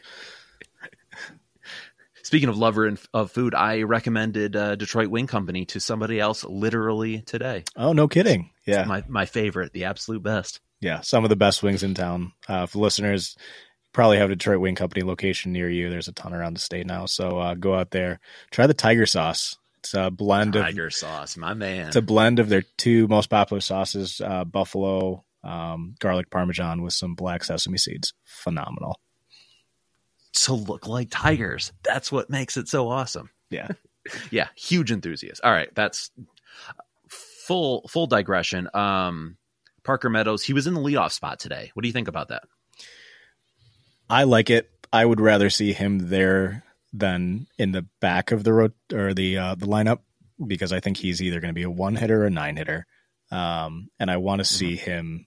Speaking of lover of food, I recommended uh, Detroit Wing Company to somebody else literally today. Oh, no kidding. Yeah. It's my, my favorite, the absolute best. Yeah, some of the best wings in town. Uh, for listeners, probably have a Detroit Wing Company location near you. There's a ton around the state now. So uh, go out there. Try the Tiger Sauce. It's a blend Tiger of... Tiger Sauce, my man. It's a blend of their two most popular sauces, uh, buffalo, um, garlic parmesan with some black sesame seeds. Phenomenal. To look like tigers. That's what makes it so awesome. Yeah. Yeah. Huge enthusiast. All right. That's full, full digression. Um, Parker Meadows, he was in the leadoff spot today. What do you think about that? I like it. I would rather see him there than in the back of the road or the, uh, the lineup, because I think he's either going to be a one hitter or a nine hitter. Um, and I want to see mm-hmm. him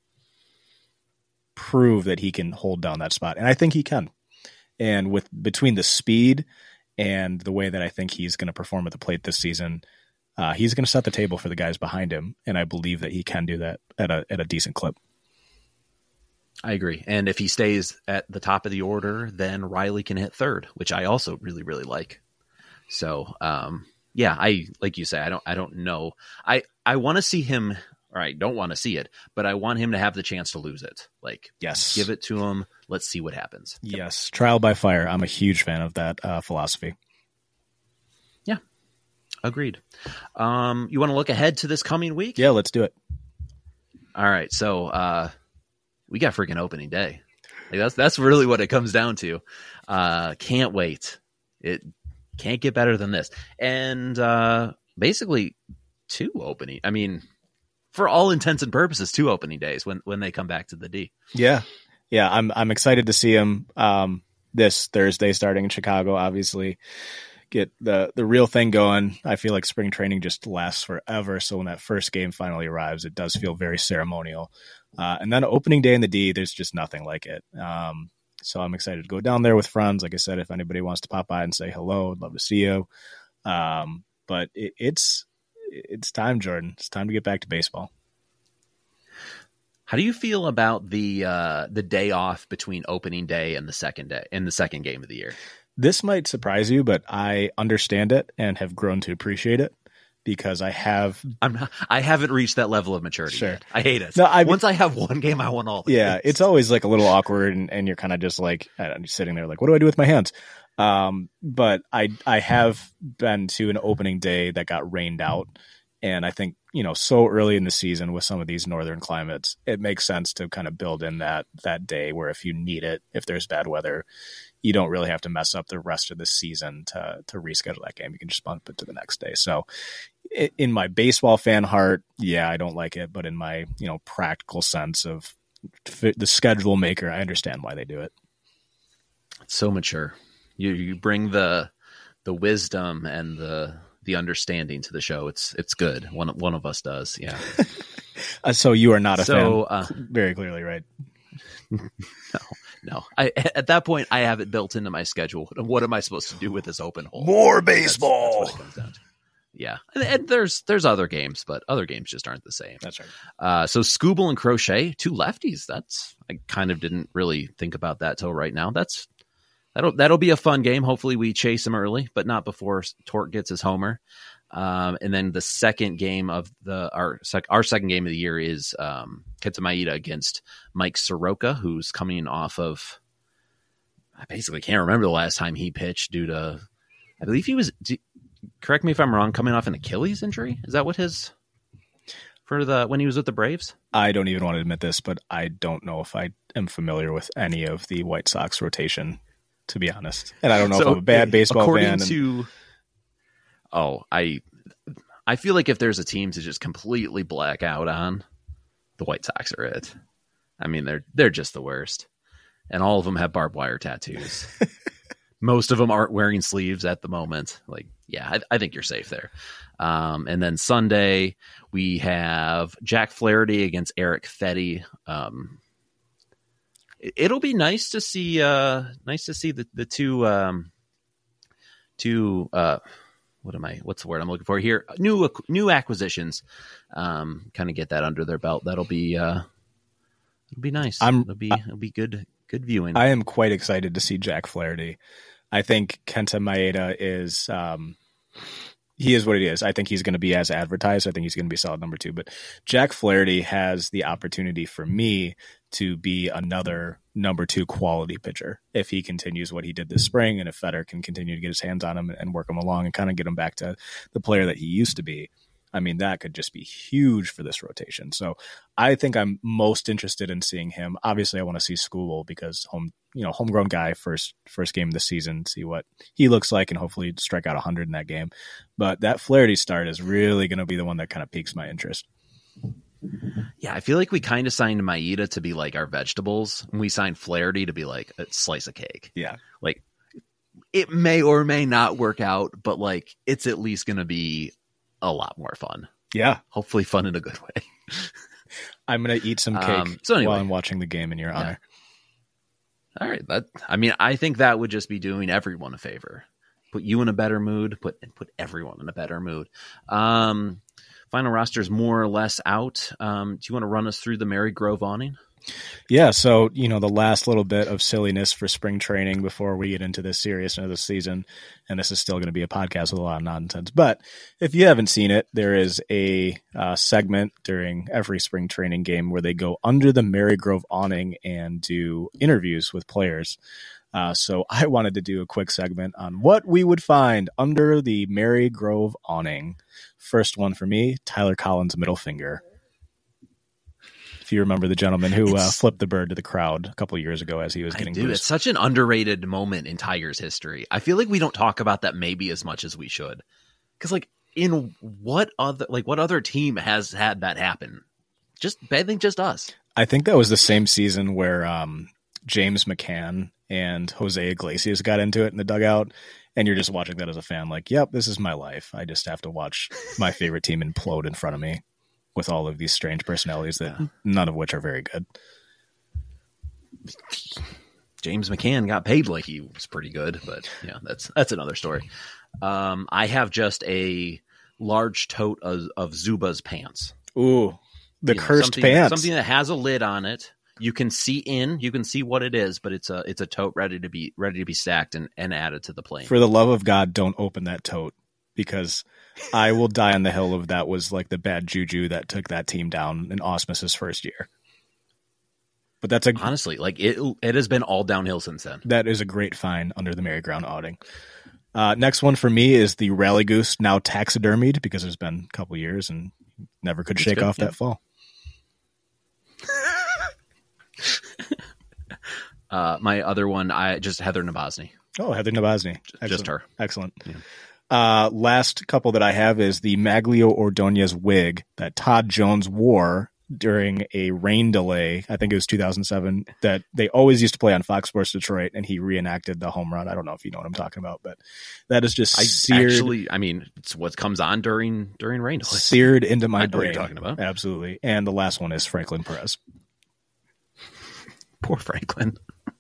prove that he can hold down that spot. And I think he can. And with between the speed and the way that I think he's going to perform at the plate this season, uh, he's going to set the table for the guys behind him. And I believe that he can do that at a at a decent clip. I agree. And if he stays at the top of the order, then Riley can hit third, which I also really, really like. So, um, yeah, I like you say, I don't I don't know. I, I want to see him, or I don't want to see it, but I want him to have the chance to lose it. Like, yes, give it to him. Let's see what happens. Yes. Trial by fire. I'm a huge fan of that uh, philosophy. Yeah. Agreed. Um, you want to look ahead to this coming week? Yeah, let's do it. All right. So uh, we got freaking opening day. Like, that's, that's really what it comes down to. Uh, can't wait. It can't get better than this. And uh, basically two opening. I mean, for all intents and purposes, two opening days when, when they come back to the D. Yeah. Yeah, I'm I'm excited to see him um, this Thursday starting in Chicago, obviously. Get the, the real thing going. I feel like spring training just lasts forever, so when that first game finally arrives, it does feel very ceremonial. Uh, and then opening day in the D, there's just nothing like it. Um, so I'm excited to go down there with friends. Like I said, if anybody wants to pop by and say hello, I'd love to see you. Um, but it, it's it's time, Jordan. It's time to get back to baseball. How do you feel about the uh, the day off between opening day and the second day and the second game of the year? This might surprise you, but I understand it and have grown to appreciate it because I have. I'm not, I haven't reached that level of maturity sure. yet. I hate it. No, I, Once I have one game, I want all. The yeah, games. It's always like a little awkward, and, and you're kind of just like I'm just sitting there like, what do I do with my hands? Um, but I I have been to an opening day that got rained out, and I think you know, so early in the season with some of these northern climates, it makes sense to kind of build in that that day where if you need it, if there's bad weather, you don't really have to mess up the rest of the season to to reschedule that game. You can just bump it to the next day. So in my baseball fan heart, yeah, I don't like it. But in my, you know, practical sense of the schedule maker, I understand why they do it. It's so mature. You you bring the the wisdom and the the understanding to the show. It's it's good. One one of us does. Yeah. uh, so you are not a so, fan. Uh, very clearly, right? No, no. I at that point I have it built into my schedule. What am I supposed to do with this open hole? More baseball. That's, that's what it comes down to. Yeah, and, and there's there's other games, but other games just aren't the same. That's right. Uh, so Scooble and Crochet, two lefties. That's I kind of didn't really think about that till right now. That's that'll that'll be a fun game. Hopefully we chase him early, but not before Torque gets his homer. Um, and then the second game of the our sec, our second game of the year is um, Kenta Maeda against Mike Soroka, who's coming off of. I basically can't remember the last time he pitched due to. I believe he was. Correct me if I'm wrong, coming off an Achilles injury? Is that what his for the when he was with the Braves? I don't even want to admit this, but I don't know if I am familiar with any of the White Sox rotation, to be honest. And I don't know so, if I'm a bad baseball according fan. To, and... Oh, I I feel like if there's a team to just completely black out on, the White Sox are it. I mean, they're they're just the worst. And all of them have barbed wire tattoos. Most of them aren't wearing sleeves at the moment. Like, yeah, I, I think you're safe there. Um, and then Sunday we have Jack Flaherty against Eric Fetty. Um, it, it'll be nice to see, uh, nice to see the the two, um, two. Uh, what am I? What's the word I'm looking for here? New new acquisitions. Um, kind of get that under their belt. That'll be, uh, it'll be nice. I'm, it'll be, it'll be good. Good viewing. I am quite excited to see Jack Flaherty. I think Kenta Maeda is um, he is what it is. I think he's going to be as advertised. I think he's going to be solid number two. But Jack Flaherty has the opportunity for me to be another number two quality pitcher if he continues what he did this spring, and if Fetter can continue to get his hands on him and work him along and kind of get him back to the player that he used to be. I mean, that could just be huge for this rotation. So I think I'm most interested in seeing him. Obviously, I want to see Skubal because home, you know, homegrown guy, first first game of the season, see what he looks like and hopefully strike out one hundred in that game. But that Flaherty start is really going to be the one that kind of piques my interest. Yeah, I feel like we kind of signed Maeda to be like our vegetables, and we signed Flaherty to be like a slice of cake. Yeah. Like, it may or may not work out, but like it's at least going to be a lot more fun. Yeah. Hopefully fun in a good way. I'm going to eat some cake um, so anyway, while I'm watching the game in your honor. Yeah. All right. That, I mean, I think that would just be doing everyone a favor. Put you in a better mood, put and put everyone in a better mood. Um, final roster is more or less out. Um, do you want to run us through the Mary Grove awning? Yeah, so, you know, the last little bit of silliness for spring training before we get into the seriousness of the season, and this is still going to be a podcast with a lot of nonsense. But if you haven't seen it, there is a uh, segment during every spring training game where they go under the Mary Grove awning and do interviews with players. Uh, so I wanted to do a quick segment on what we would find under the Mary Grove awning. First one for me, Tyler Collins' middle finger. If you remember the gentleman who uh, flipped the bird to the crowd a couple of years ago as he was getting Dude, it's such an underrated moment in Tigers history. I feel like we don't talk about that maybe as much as we should. Because, like, in what other like what other team has had that happen? Just I think just us. I think that was the same season where um, James McCann and Jose Iglesias got into it in the dugout. And you're just watching that as a fan, like, yep, this is my life. I just have to watch my favorite team implode in front of me with all of these strange personalities that yeah. none of which are very good. James McCann got paid like he was pretty good, but yeah, that's that's another story. Um, I have just a large tote of, of Zuba's pants. Ooh, the you cursed know, something, pants. Something that has a lid on it. You can see in, you can see what it is, but it's a it's a tote ready to be ready to be stacked and, and added to the plane. For the love of God, don't open that tote, because I will die on the hill of that was like the bad juju that took that team down in Ausmus's first year. But that's a honestly, like it it has been all downhill since then. That is a great find under the Mary Ground outing. Uh, next one for me is the Rally Goose, now taxidermied because it's been a couple years and Never could It's shake good, off yeah. that fall. Uh, my other one, I just Heather Nabosny. Oh, Heather Nabosny. Excellent. Just her. Excellent. Yeah. Uh, last couple that I have is the Maglio Ordonez wig that Todd Jones wore during a rain delay. I think it was two thousand seven that they always used to play on Fox Sports Detroit, and he reenacted the home run. I don't know if you know what I'm talking about, but that is just I seared, actually, I mean, it's what comes on during during rain delays. seared into my I know what brain. you're talking about. Absolutely. And the last one is Franklin Perez. Poor Franklin.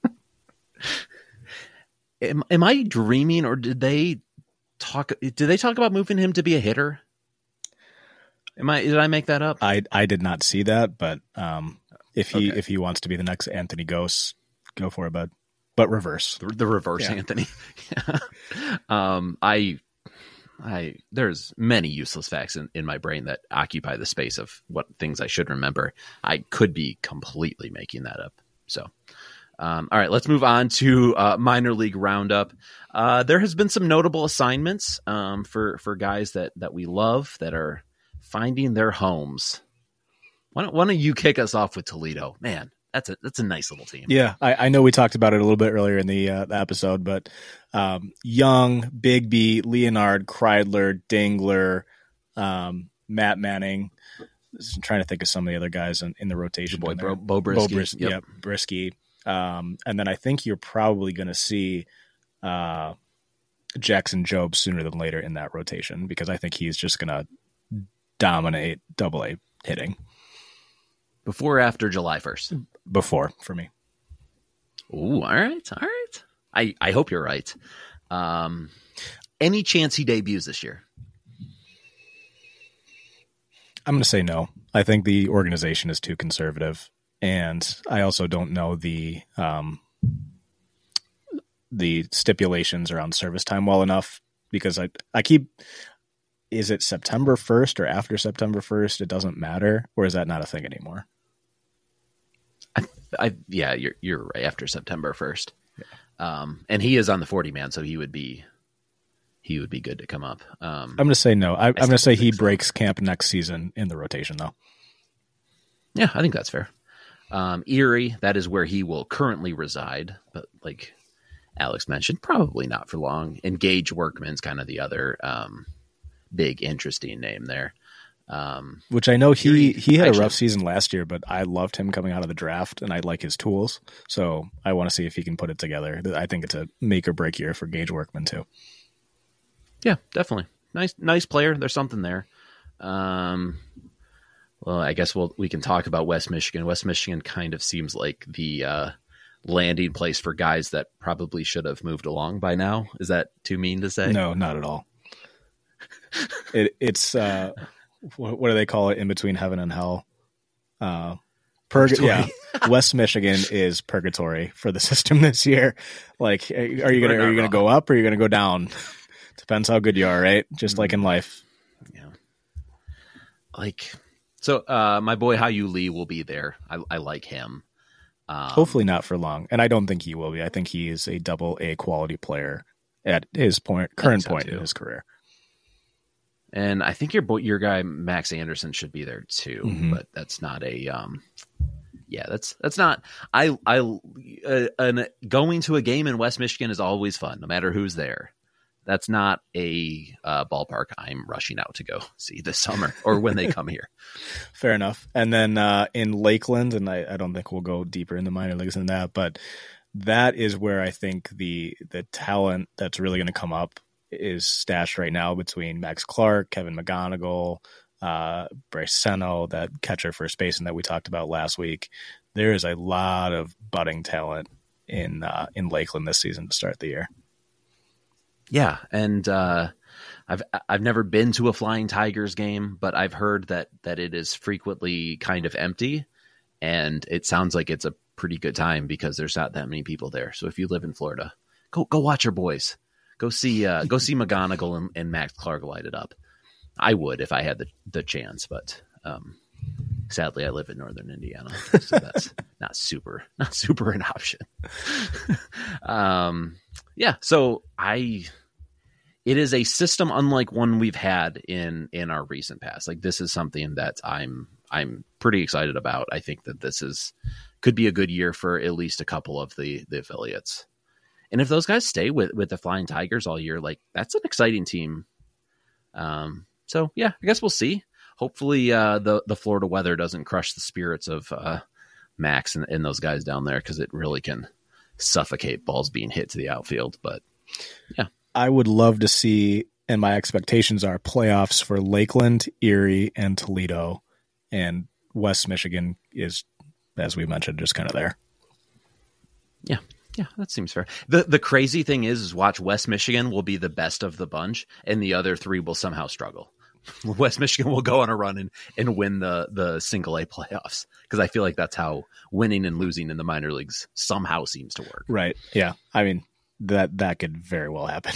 am, am I dreaming, or did they talk? Did they talk about moving him to be a hitter? Am I? Did I make that up? I I did not see that, but um, if he Okay. if he wants to be the next Anthony Gose, go for it, bud. But reverse. The, the reverse Yeah. Anthony. Yeah. um, I, I, there's many useless facts in, in my brain that occupy the space of what things I should remember. I could be completely making that up. So, um, all right, let's move on to uh, minor league roundup. Uh, there has been some notable assignments um, for for guys that that we love that are finding their homes. Why don't, why don't you kick us off with Toledo, man? That's a that's a nice little team. Yeah, I, I know we talked about it a little bit earlier in the, uh, the episode, but um, Young, Bigby, Leonard, Kreidler, Dingler, um, Matt Manning. I'm trying to think of some of the other guys in, in the rotation. Your boy in there. Bo, Bo Brisky. Bo Bris- Yep. yep, Brisky. Um, and then I think you're probably going to see uh, Jackson Jobe sooner than later in that rotation because I think he's just going to dominate double A hitting Before or after July first? before for me. Ooh, all right, all right. I, I hope you're right. Um, any chance he debuts this year? I'm going to say no. I think the organization is too conservative, and I also don't know the um, the stipulations around service time well enough because I I keep is it September first or after September first? It doesn't matter, or is that not a thing anymore? I, I yeah, you're you're right. After September first, um, and he is on the forty man, so he would be he would be good to come up. Um, I'm going to say no. I, I'm going to still say he think so. breaks camp next season in the rotation, though. yeah, I think that's fair. Um, Erie, that is where he will currently reside, but like Alex mentioned, probably not for long. And Gage Workman's kind of the other um, big interesting name there. Um, Which I know he, Erie, he had a actually- rough season last year, but I loved him coming out of the draft, and I like his tools. So I want to see if he can put it together. I think it's a make or break year for Gage Workman, too. Yeah, definitely. Nice, nice player. There's something there. Um, well, I guess we'll, we can talk about West Michigan. West Michigan kind of seems like the uh, landing place for guys that probably should have moved along by now. Is that too mean to say? No, not at all. it, it's, uh, what, what do they call it in between heaven and hell? Uh, Purg- yeah, West Michigan is purgatory for the system this year. Like, are you gonna We're not are you gonna wrong. go up or are you gonna go down? Depends how good you are, right? Just like in life. Yeah. Like, so uh, my boy Hayu Lee will be there. I, I like him. Um, Hopefully not for long, and I don't think he will be. I think he is a double A quality player at his point, current so, point too. in his career. And I think your boy, your guy Max Anderson should be there too, Mhm. but that's not a. Um, yeah, that's that's not. I I uh, an, going to a game in West Michigan is always fun, no matter who's there. That's not a uh, ballpark I'm rushing out to go see this summer or when they come here. Fair enough. And then uh, in Lakeland, and I, I don't think we'll go deeper in the minor leagues than that, but that is where I think the the talent that's really going to come up is stashed right now between Max Clark, Kevin McGonigal, uh, Bryce Seno, that catcher first baseman that we talked about last week. There is a lot of budding talent in uh, in Lakeland this season to start the year. Yeah, and uh, I've I've never been to a Flying Tigers game, but I've heard that that it is frequently kind of empty, and it sounds like it's a pretty good time because there's not that many people there. So if you live in Florida, go go watch your boys. Go see uh, go see McGonigal and, and Max Clark light it up. I would if I had the the chance, but um, sadly I live in northern Indiana, so that's not super not super an option. um, yeah, so I it is a system unlike one we've had in in our recent past. Like this is something that I'm I'm pretty excited about. I think that this is could be a good year for at least a couple of the the affiliates. And if those guys stay with with the Flying Tigers all year, like that's an exciting team. Um, so yeah, I guess we'll see. Hopefully, uh, the the Florida weather doesn't crush the spirits of uh, Max and, and those guys down there, because it really can suffocate balls being hit to the outfield. But yeah, I would love to see, and my expectations are playoffs for Lakeland, Erie, and Toledo, and West Michigan is, as we mentioned, just kind of there. Yeah. Yeah, that seems fair. The the crazy thing is, is watch West Michigan will be the best of the bunch, and the other three will somehow struggle. West Michigan will go on a run and, and win the, the single A playoffs, because I feel like that's how winning and losing in the minor leagues somehow seems to work. Right. Yeah. I mean, that that could very well happen.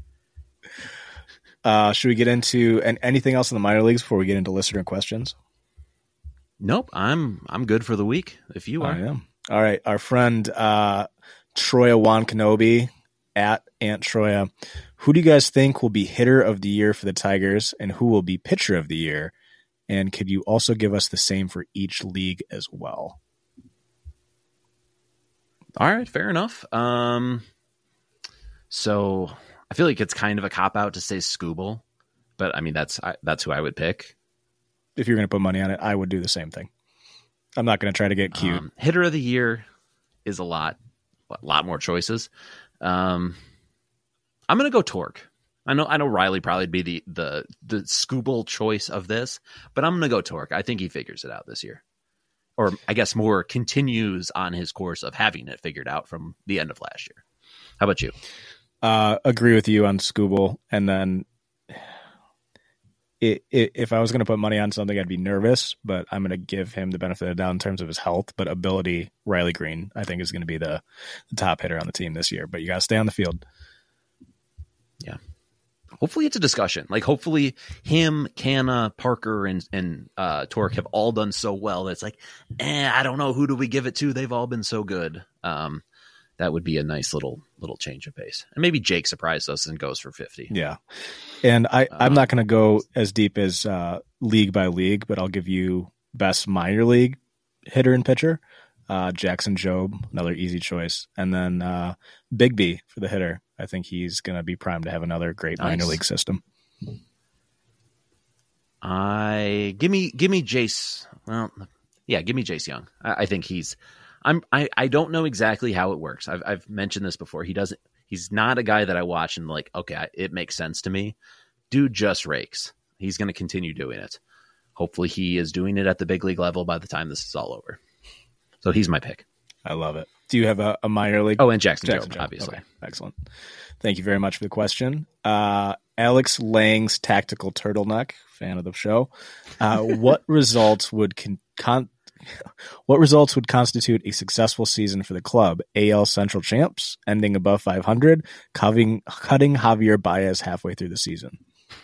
uh, should we get into and anything else in the minor leagues before we get into listener questions? Nope. I'm I'm good for the week, if you are. I am. All right. Our friend uh, Troya Juan Kenobi at Aunt Troya. Who do you guys think will be hitter of the year for the Tigers, and who will be pitcher of the year? And could you also give us the same for each league as well? All right, fair enough. Um, so I feel like it's kind of a cop out to say Skubal, but I mean that's I, that's who I would pick. If you're going to put money on it, I would do the same thing. I'm not going to try to get cute. Um, hitter of the year is a lot, a lot more choices. Um, I'm going to go Torque. I know, I know Riley probably would be the, the, the Skubal choice of this, but I'm going to go Torque. I think he figures it out this year, or I guess more continues on his course of having it figured out from the end of last year. How about you? Uh, agree with you on Skubal. And then it, it, if I was going to put money on something, I'd be nervous, but I'm going to give him the benefit of the doubt in terms of his health. But ability, Riley Green, I think, is going to be the, the top hitter on the team this year. But you got to stay on the field. Yeah. Hopefully it's a discussion. Like hopefully him, Canna, Parker, and and uh, Torque have all done so well that it's like, eh, I don't know, who do we give it to? They've all been so good. Um, that would be a nice little little change of pace. And maybe Jake surprised us and goes for fifty. Yeah. And I, I'm Um, not going to go as deep as uh, league by league, but I'll give you best minor league hitter and pitcher. Uh, Jackson Jobe, another easy choice. And then uh, Bigby for the hitter. I think he's going to be primed to have another great Nice. minor league system. I give me give me Jace. Well, yeah, give me Jace Young. I, I think he's. I'm. I, I don't know exactly how it works. I've I've mentioned this before. He doesn't. He's not a guy that I watch and like, okay, I, it makes sense to me. Dude just rakes. He's going to continue doing it. Hopefully, he is doing it at the big league level by the time this is all over. So he's my pick. I love it. Do you have a, a minor league? Oh, and Jackson, Jackson Jobe, Jobe, obviously. Okay, excellent. Thank you very much for the question. Uh, Alex Lang's Tactical Turtleneck, fan of the show. Uh, what results would con- con- what results would constitute a successful season for the club? A L Central champs, ending above five hundred, cutting, cutting Javier Baez halfway through the season.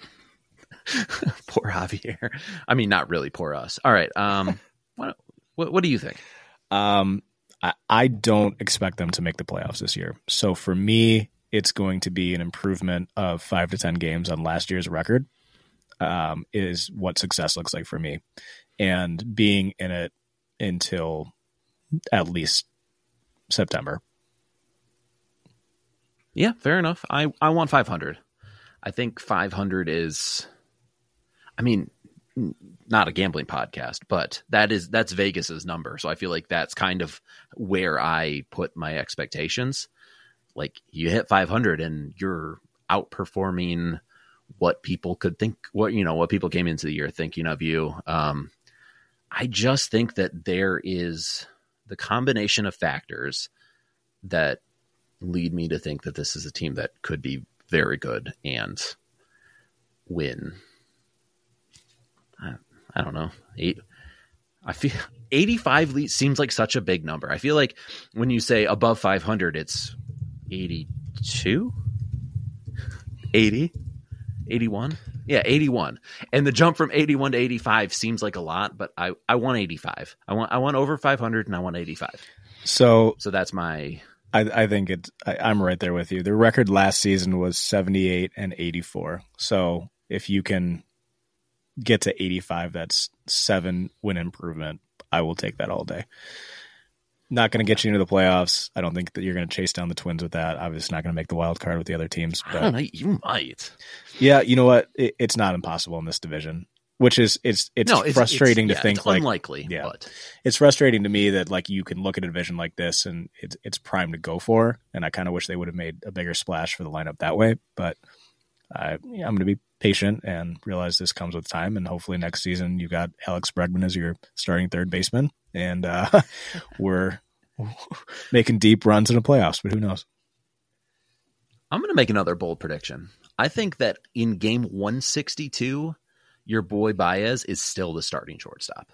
Poor Javier. I mean, not really poor us. All right. Um, what, what what do you think? Um, I, I don't expect them to make the playoffs this year. So for me, it's going to be an improvement of five to ten games on last year's record. Um, is what success looks like for me, and being in it until at least September. Yeah, fair enough. I, I want five hundred. I think five hundred is, I mean, not a gambling podcast, but that is, that's Vegas's number. So I feel like that's kind of where I put my expectations. Like you hit five hundred and you're outperforming what people could think, what, you know, what people came into the year thinking of you. Um, I just think that there is the combination of factors that lead me to think that this is a team that could be very good and win. I, I don't know. Eight, I feel eighty-five leads seems like such a big number. I feel like when you say above five hundred, it's eighty-two, eighty, eighty-one. Yeah, eighty-one. And the jump from eighty-one to eighty-five seems like a lot, but I, I want eighty-five. I want I want over five hundred and I want eighty-five. So So that's my I, I think it's. I, I'm right there with you. The record last season was seventy-eight and eighty-four. So if you can get to eighty-five, that's seven win improvement. I will take that all day. Not going to get you into the playoffs. I don't think that you're going to chase down the Twins with that. Obviously, not going to make the wild card with the other teams. But I don't know. You might. Yeah, you know what? It, it's not impossible in this division. Which is it's it's no, it's, frustrating it's, to yeah, think it's like unlikely. Yeah, but. It's frustrating to me that like you can look at a division like this and it's it's primed to go for, and I kind of wish they would have made a bigger splash for the lineup that way. But I, yeah, I'm going to be patient and realize this comes with time, and hopefully next season you got Alex Bregman as your starting third baseman, and uh, we're making deep runs in the playoffs. But who knows? I'm going to make another bold prediction. I think that in game one sixty-two. Your boy Baez is still the starting shortstop.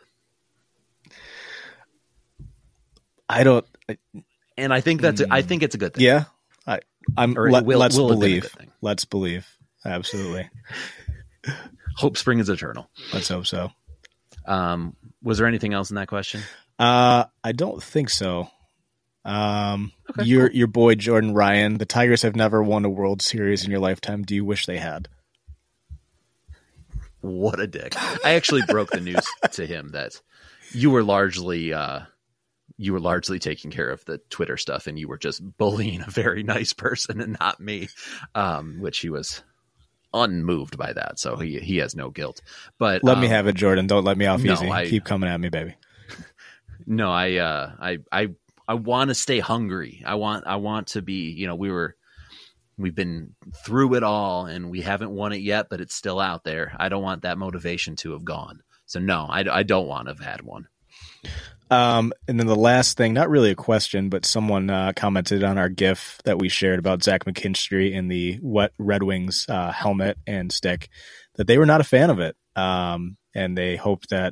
I don't, I, and I think that's. A, I think it's a good thing. Yeah, I, I'm. Or let, will, let's will believe. Let's believe. Absolutely. Hope spring is eternal. Let's hope so. Um, was there anything else in that question? Uh, I don't think so. Um, okay, your cool. your boy Jordan Ryan. The Tigers have never won a World Series in your lifetime. Do you wish they had? What a dick. I actually broke the news to him that you were largely uh, you were largely taking care of the Twitter stuff, and you were just bullying a very nice person and not me, um, which he was unmoved by that. So he he has no guilt. But let um, me have it, Jordan. Don't let me off no, easy. I, Keep coming at me, baby. No, I uh, I I I want to stay hungry. I want I want to be, you know, we were We've been through it all and we haven't won it yet, but it's still out there. I don't want that motivation to have gone. So no, I, I don't want to have had one. Um, and then the last thing, not really a question, but someone uh, commented on our GIF that we shared about Zach McKinstry in the wet Red Wings uh, helmet and stick, that they were not a fan of it. Um, and they hope that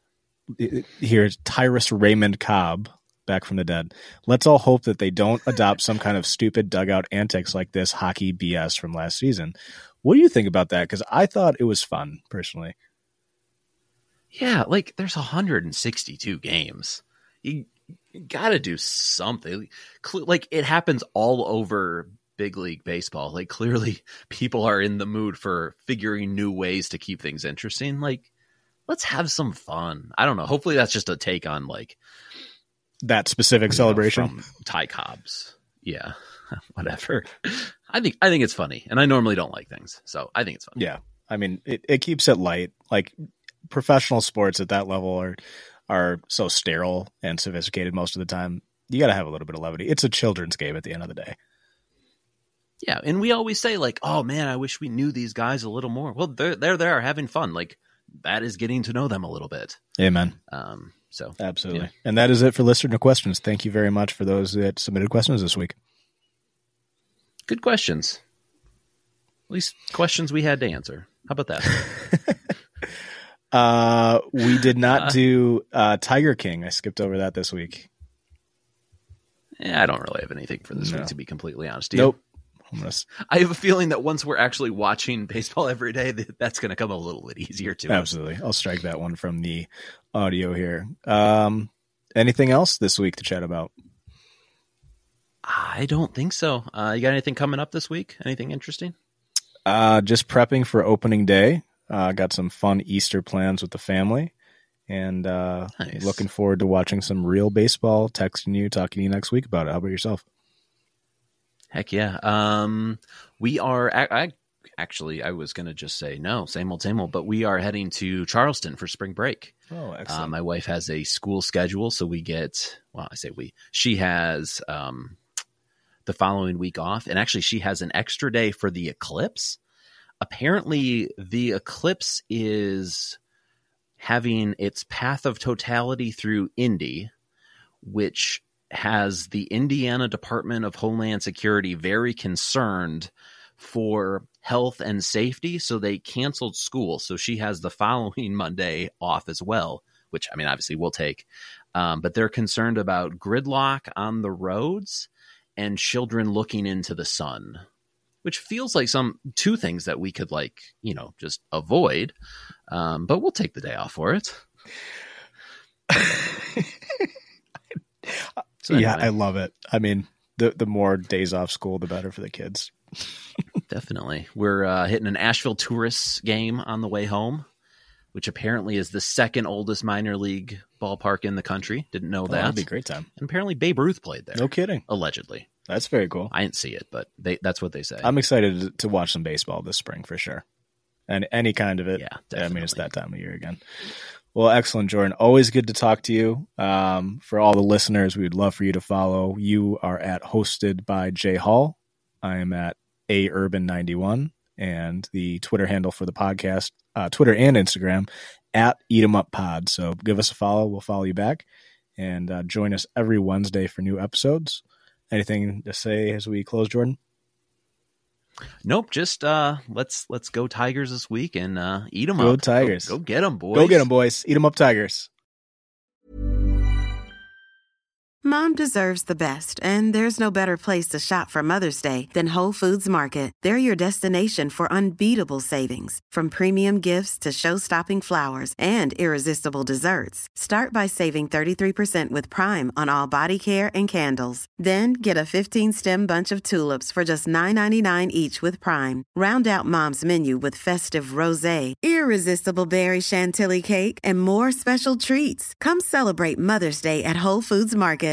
here's Tyrus Raymond Cobb, back from the dead. Let's all hope that they don't adopt some kind of stupid dugout antics like this hockey B S from last season. What do you think about that? Because I thought it was fun, personally. Yeah, like there's one hundred sixty-two games. You, you got to do something. Like it happens all over big league baseball. Like clearly people are in the mood for figuring new ways to keep things interesting. Like let's have some fun. I don't know. Hopefully that's just a take on like that specific celebration know, from Ty Cobb's. Yeah, whatever. I think I think it's funny, and I normally don't like things, so I think it's funny. Yeah, I mean, it, it keeps it light. Like professional sports at that level are are so sterile and sophisticated most of the time. You got to have a little bit of levity. It's a children's game at the end of the day. Yeah, and we always say like, "Oh man, I wish we knew these guys a little more." Well, they're they're there having fun. Like that is getting to know them a little bit. Amen. Um. So absolutely. Yeah. And that is it for listener questions. Thank you very much for those that submitted questions this week. Good questions. At least questions we had to answer. How about that? uh, we did not uh, do uh, Tiger King. I skipped over that this week. Yeah, I don't really have anything for this no. week, to be completely honest. Do nope. You? I have a feeling that once we're actually watching baseball every day, that's going to come a little bit easier to Absolutely. us. I'll strike that one from the audio here. Um, anything else this week to chat about? I don't think so. Uh, you got anything coming up this week? Anything interesting? Uh, just prepping for opening day. Uh, got some fun Easter plans with the family. And uh, nice. Looking forward to watching some real baseball, texting you, talking to you next week about it. How about yourself? Heck yeah. Um, we are I, I actually, I was going to just say no, same old, same old, but we are heading to Charleston for spring break. Oh, excellent. Uh, my wife has a school schedule. So we get, well, I say we, she has um, the following week off. And actually she has an extra day for the eclipse. Apparently the eclipse is having its path of totality through Indy, which has the Indiana Department of Homeland Security very concerned for health and safety. So they canceled school. So she has the following Monday off as well, which I mean, obviously we'll take, um, but they're concerned about gridlock on the roads and children looking into the sun, which feels like some two things that we could like, you know, just avoid. Um, but we'll take the day off for it. So anyway. Yeah, I love it. I mean, the the more days off school, the better for the kids. Definitely. We're uh, hitting an Asheville Tourists game on the way home, which apparently is the second oldest minor league ballpark in the country. Didn't know Oh, that. that'd be a great time. And apparently Babe Ruth played there. No kidding. Allegedly. That's very cool. I didn't see it, but they, that's what they say. I'm excited to, to watch some baseball this spring for sure. And any kind of it. Yeah, I mean, it's definitely. that time of year again. Well, excellent, Jordan. Always good to talk to you. Um, for all the listeners, we would love for you to follow. You are at Hosted by Jay Hall. I am at A Urban ninety-one, and the Twitter handle for the podcast, uh, Twitter and Instagram, at Eat 'em Up Pod. So give us a follow. We'll follow you back, and uh, join us every Wednesday for new episodes. Anything to say as we close, Jordan? Nope. Just uh, let's let's go Tigers this week and uh, eat them Go up. Tigers. Go, go get them, boys. Go get them, boys. Eat 'em up, Tigers. Mom deserves the best, and there's no better place to shop for Mother's Day than Whole Foods Market. They're your destination for unbeatable savings, from premium gifts to show-stopping flowers and irresistible desserts. Start by saving thirty-three percent with Prime on all body care and candles. Then get a fifteen-stem bunch of tulips for just nine ninety-nine each with Prime. Round out Mom's menu with festive rosé, irresistible berry chantilly cake, and more special treats. Come celebrate Mother's Day at Whole Foods Market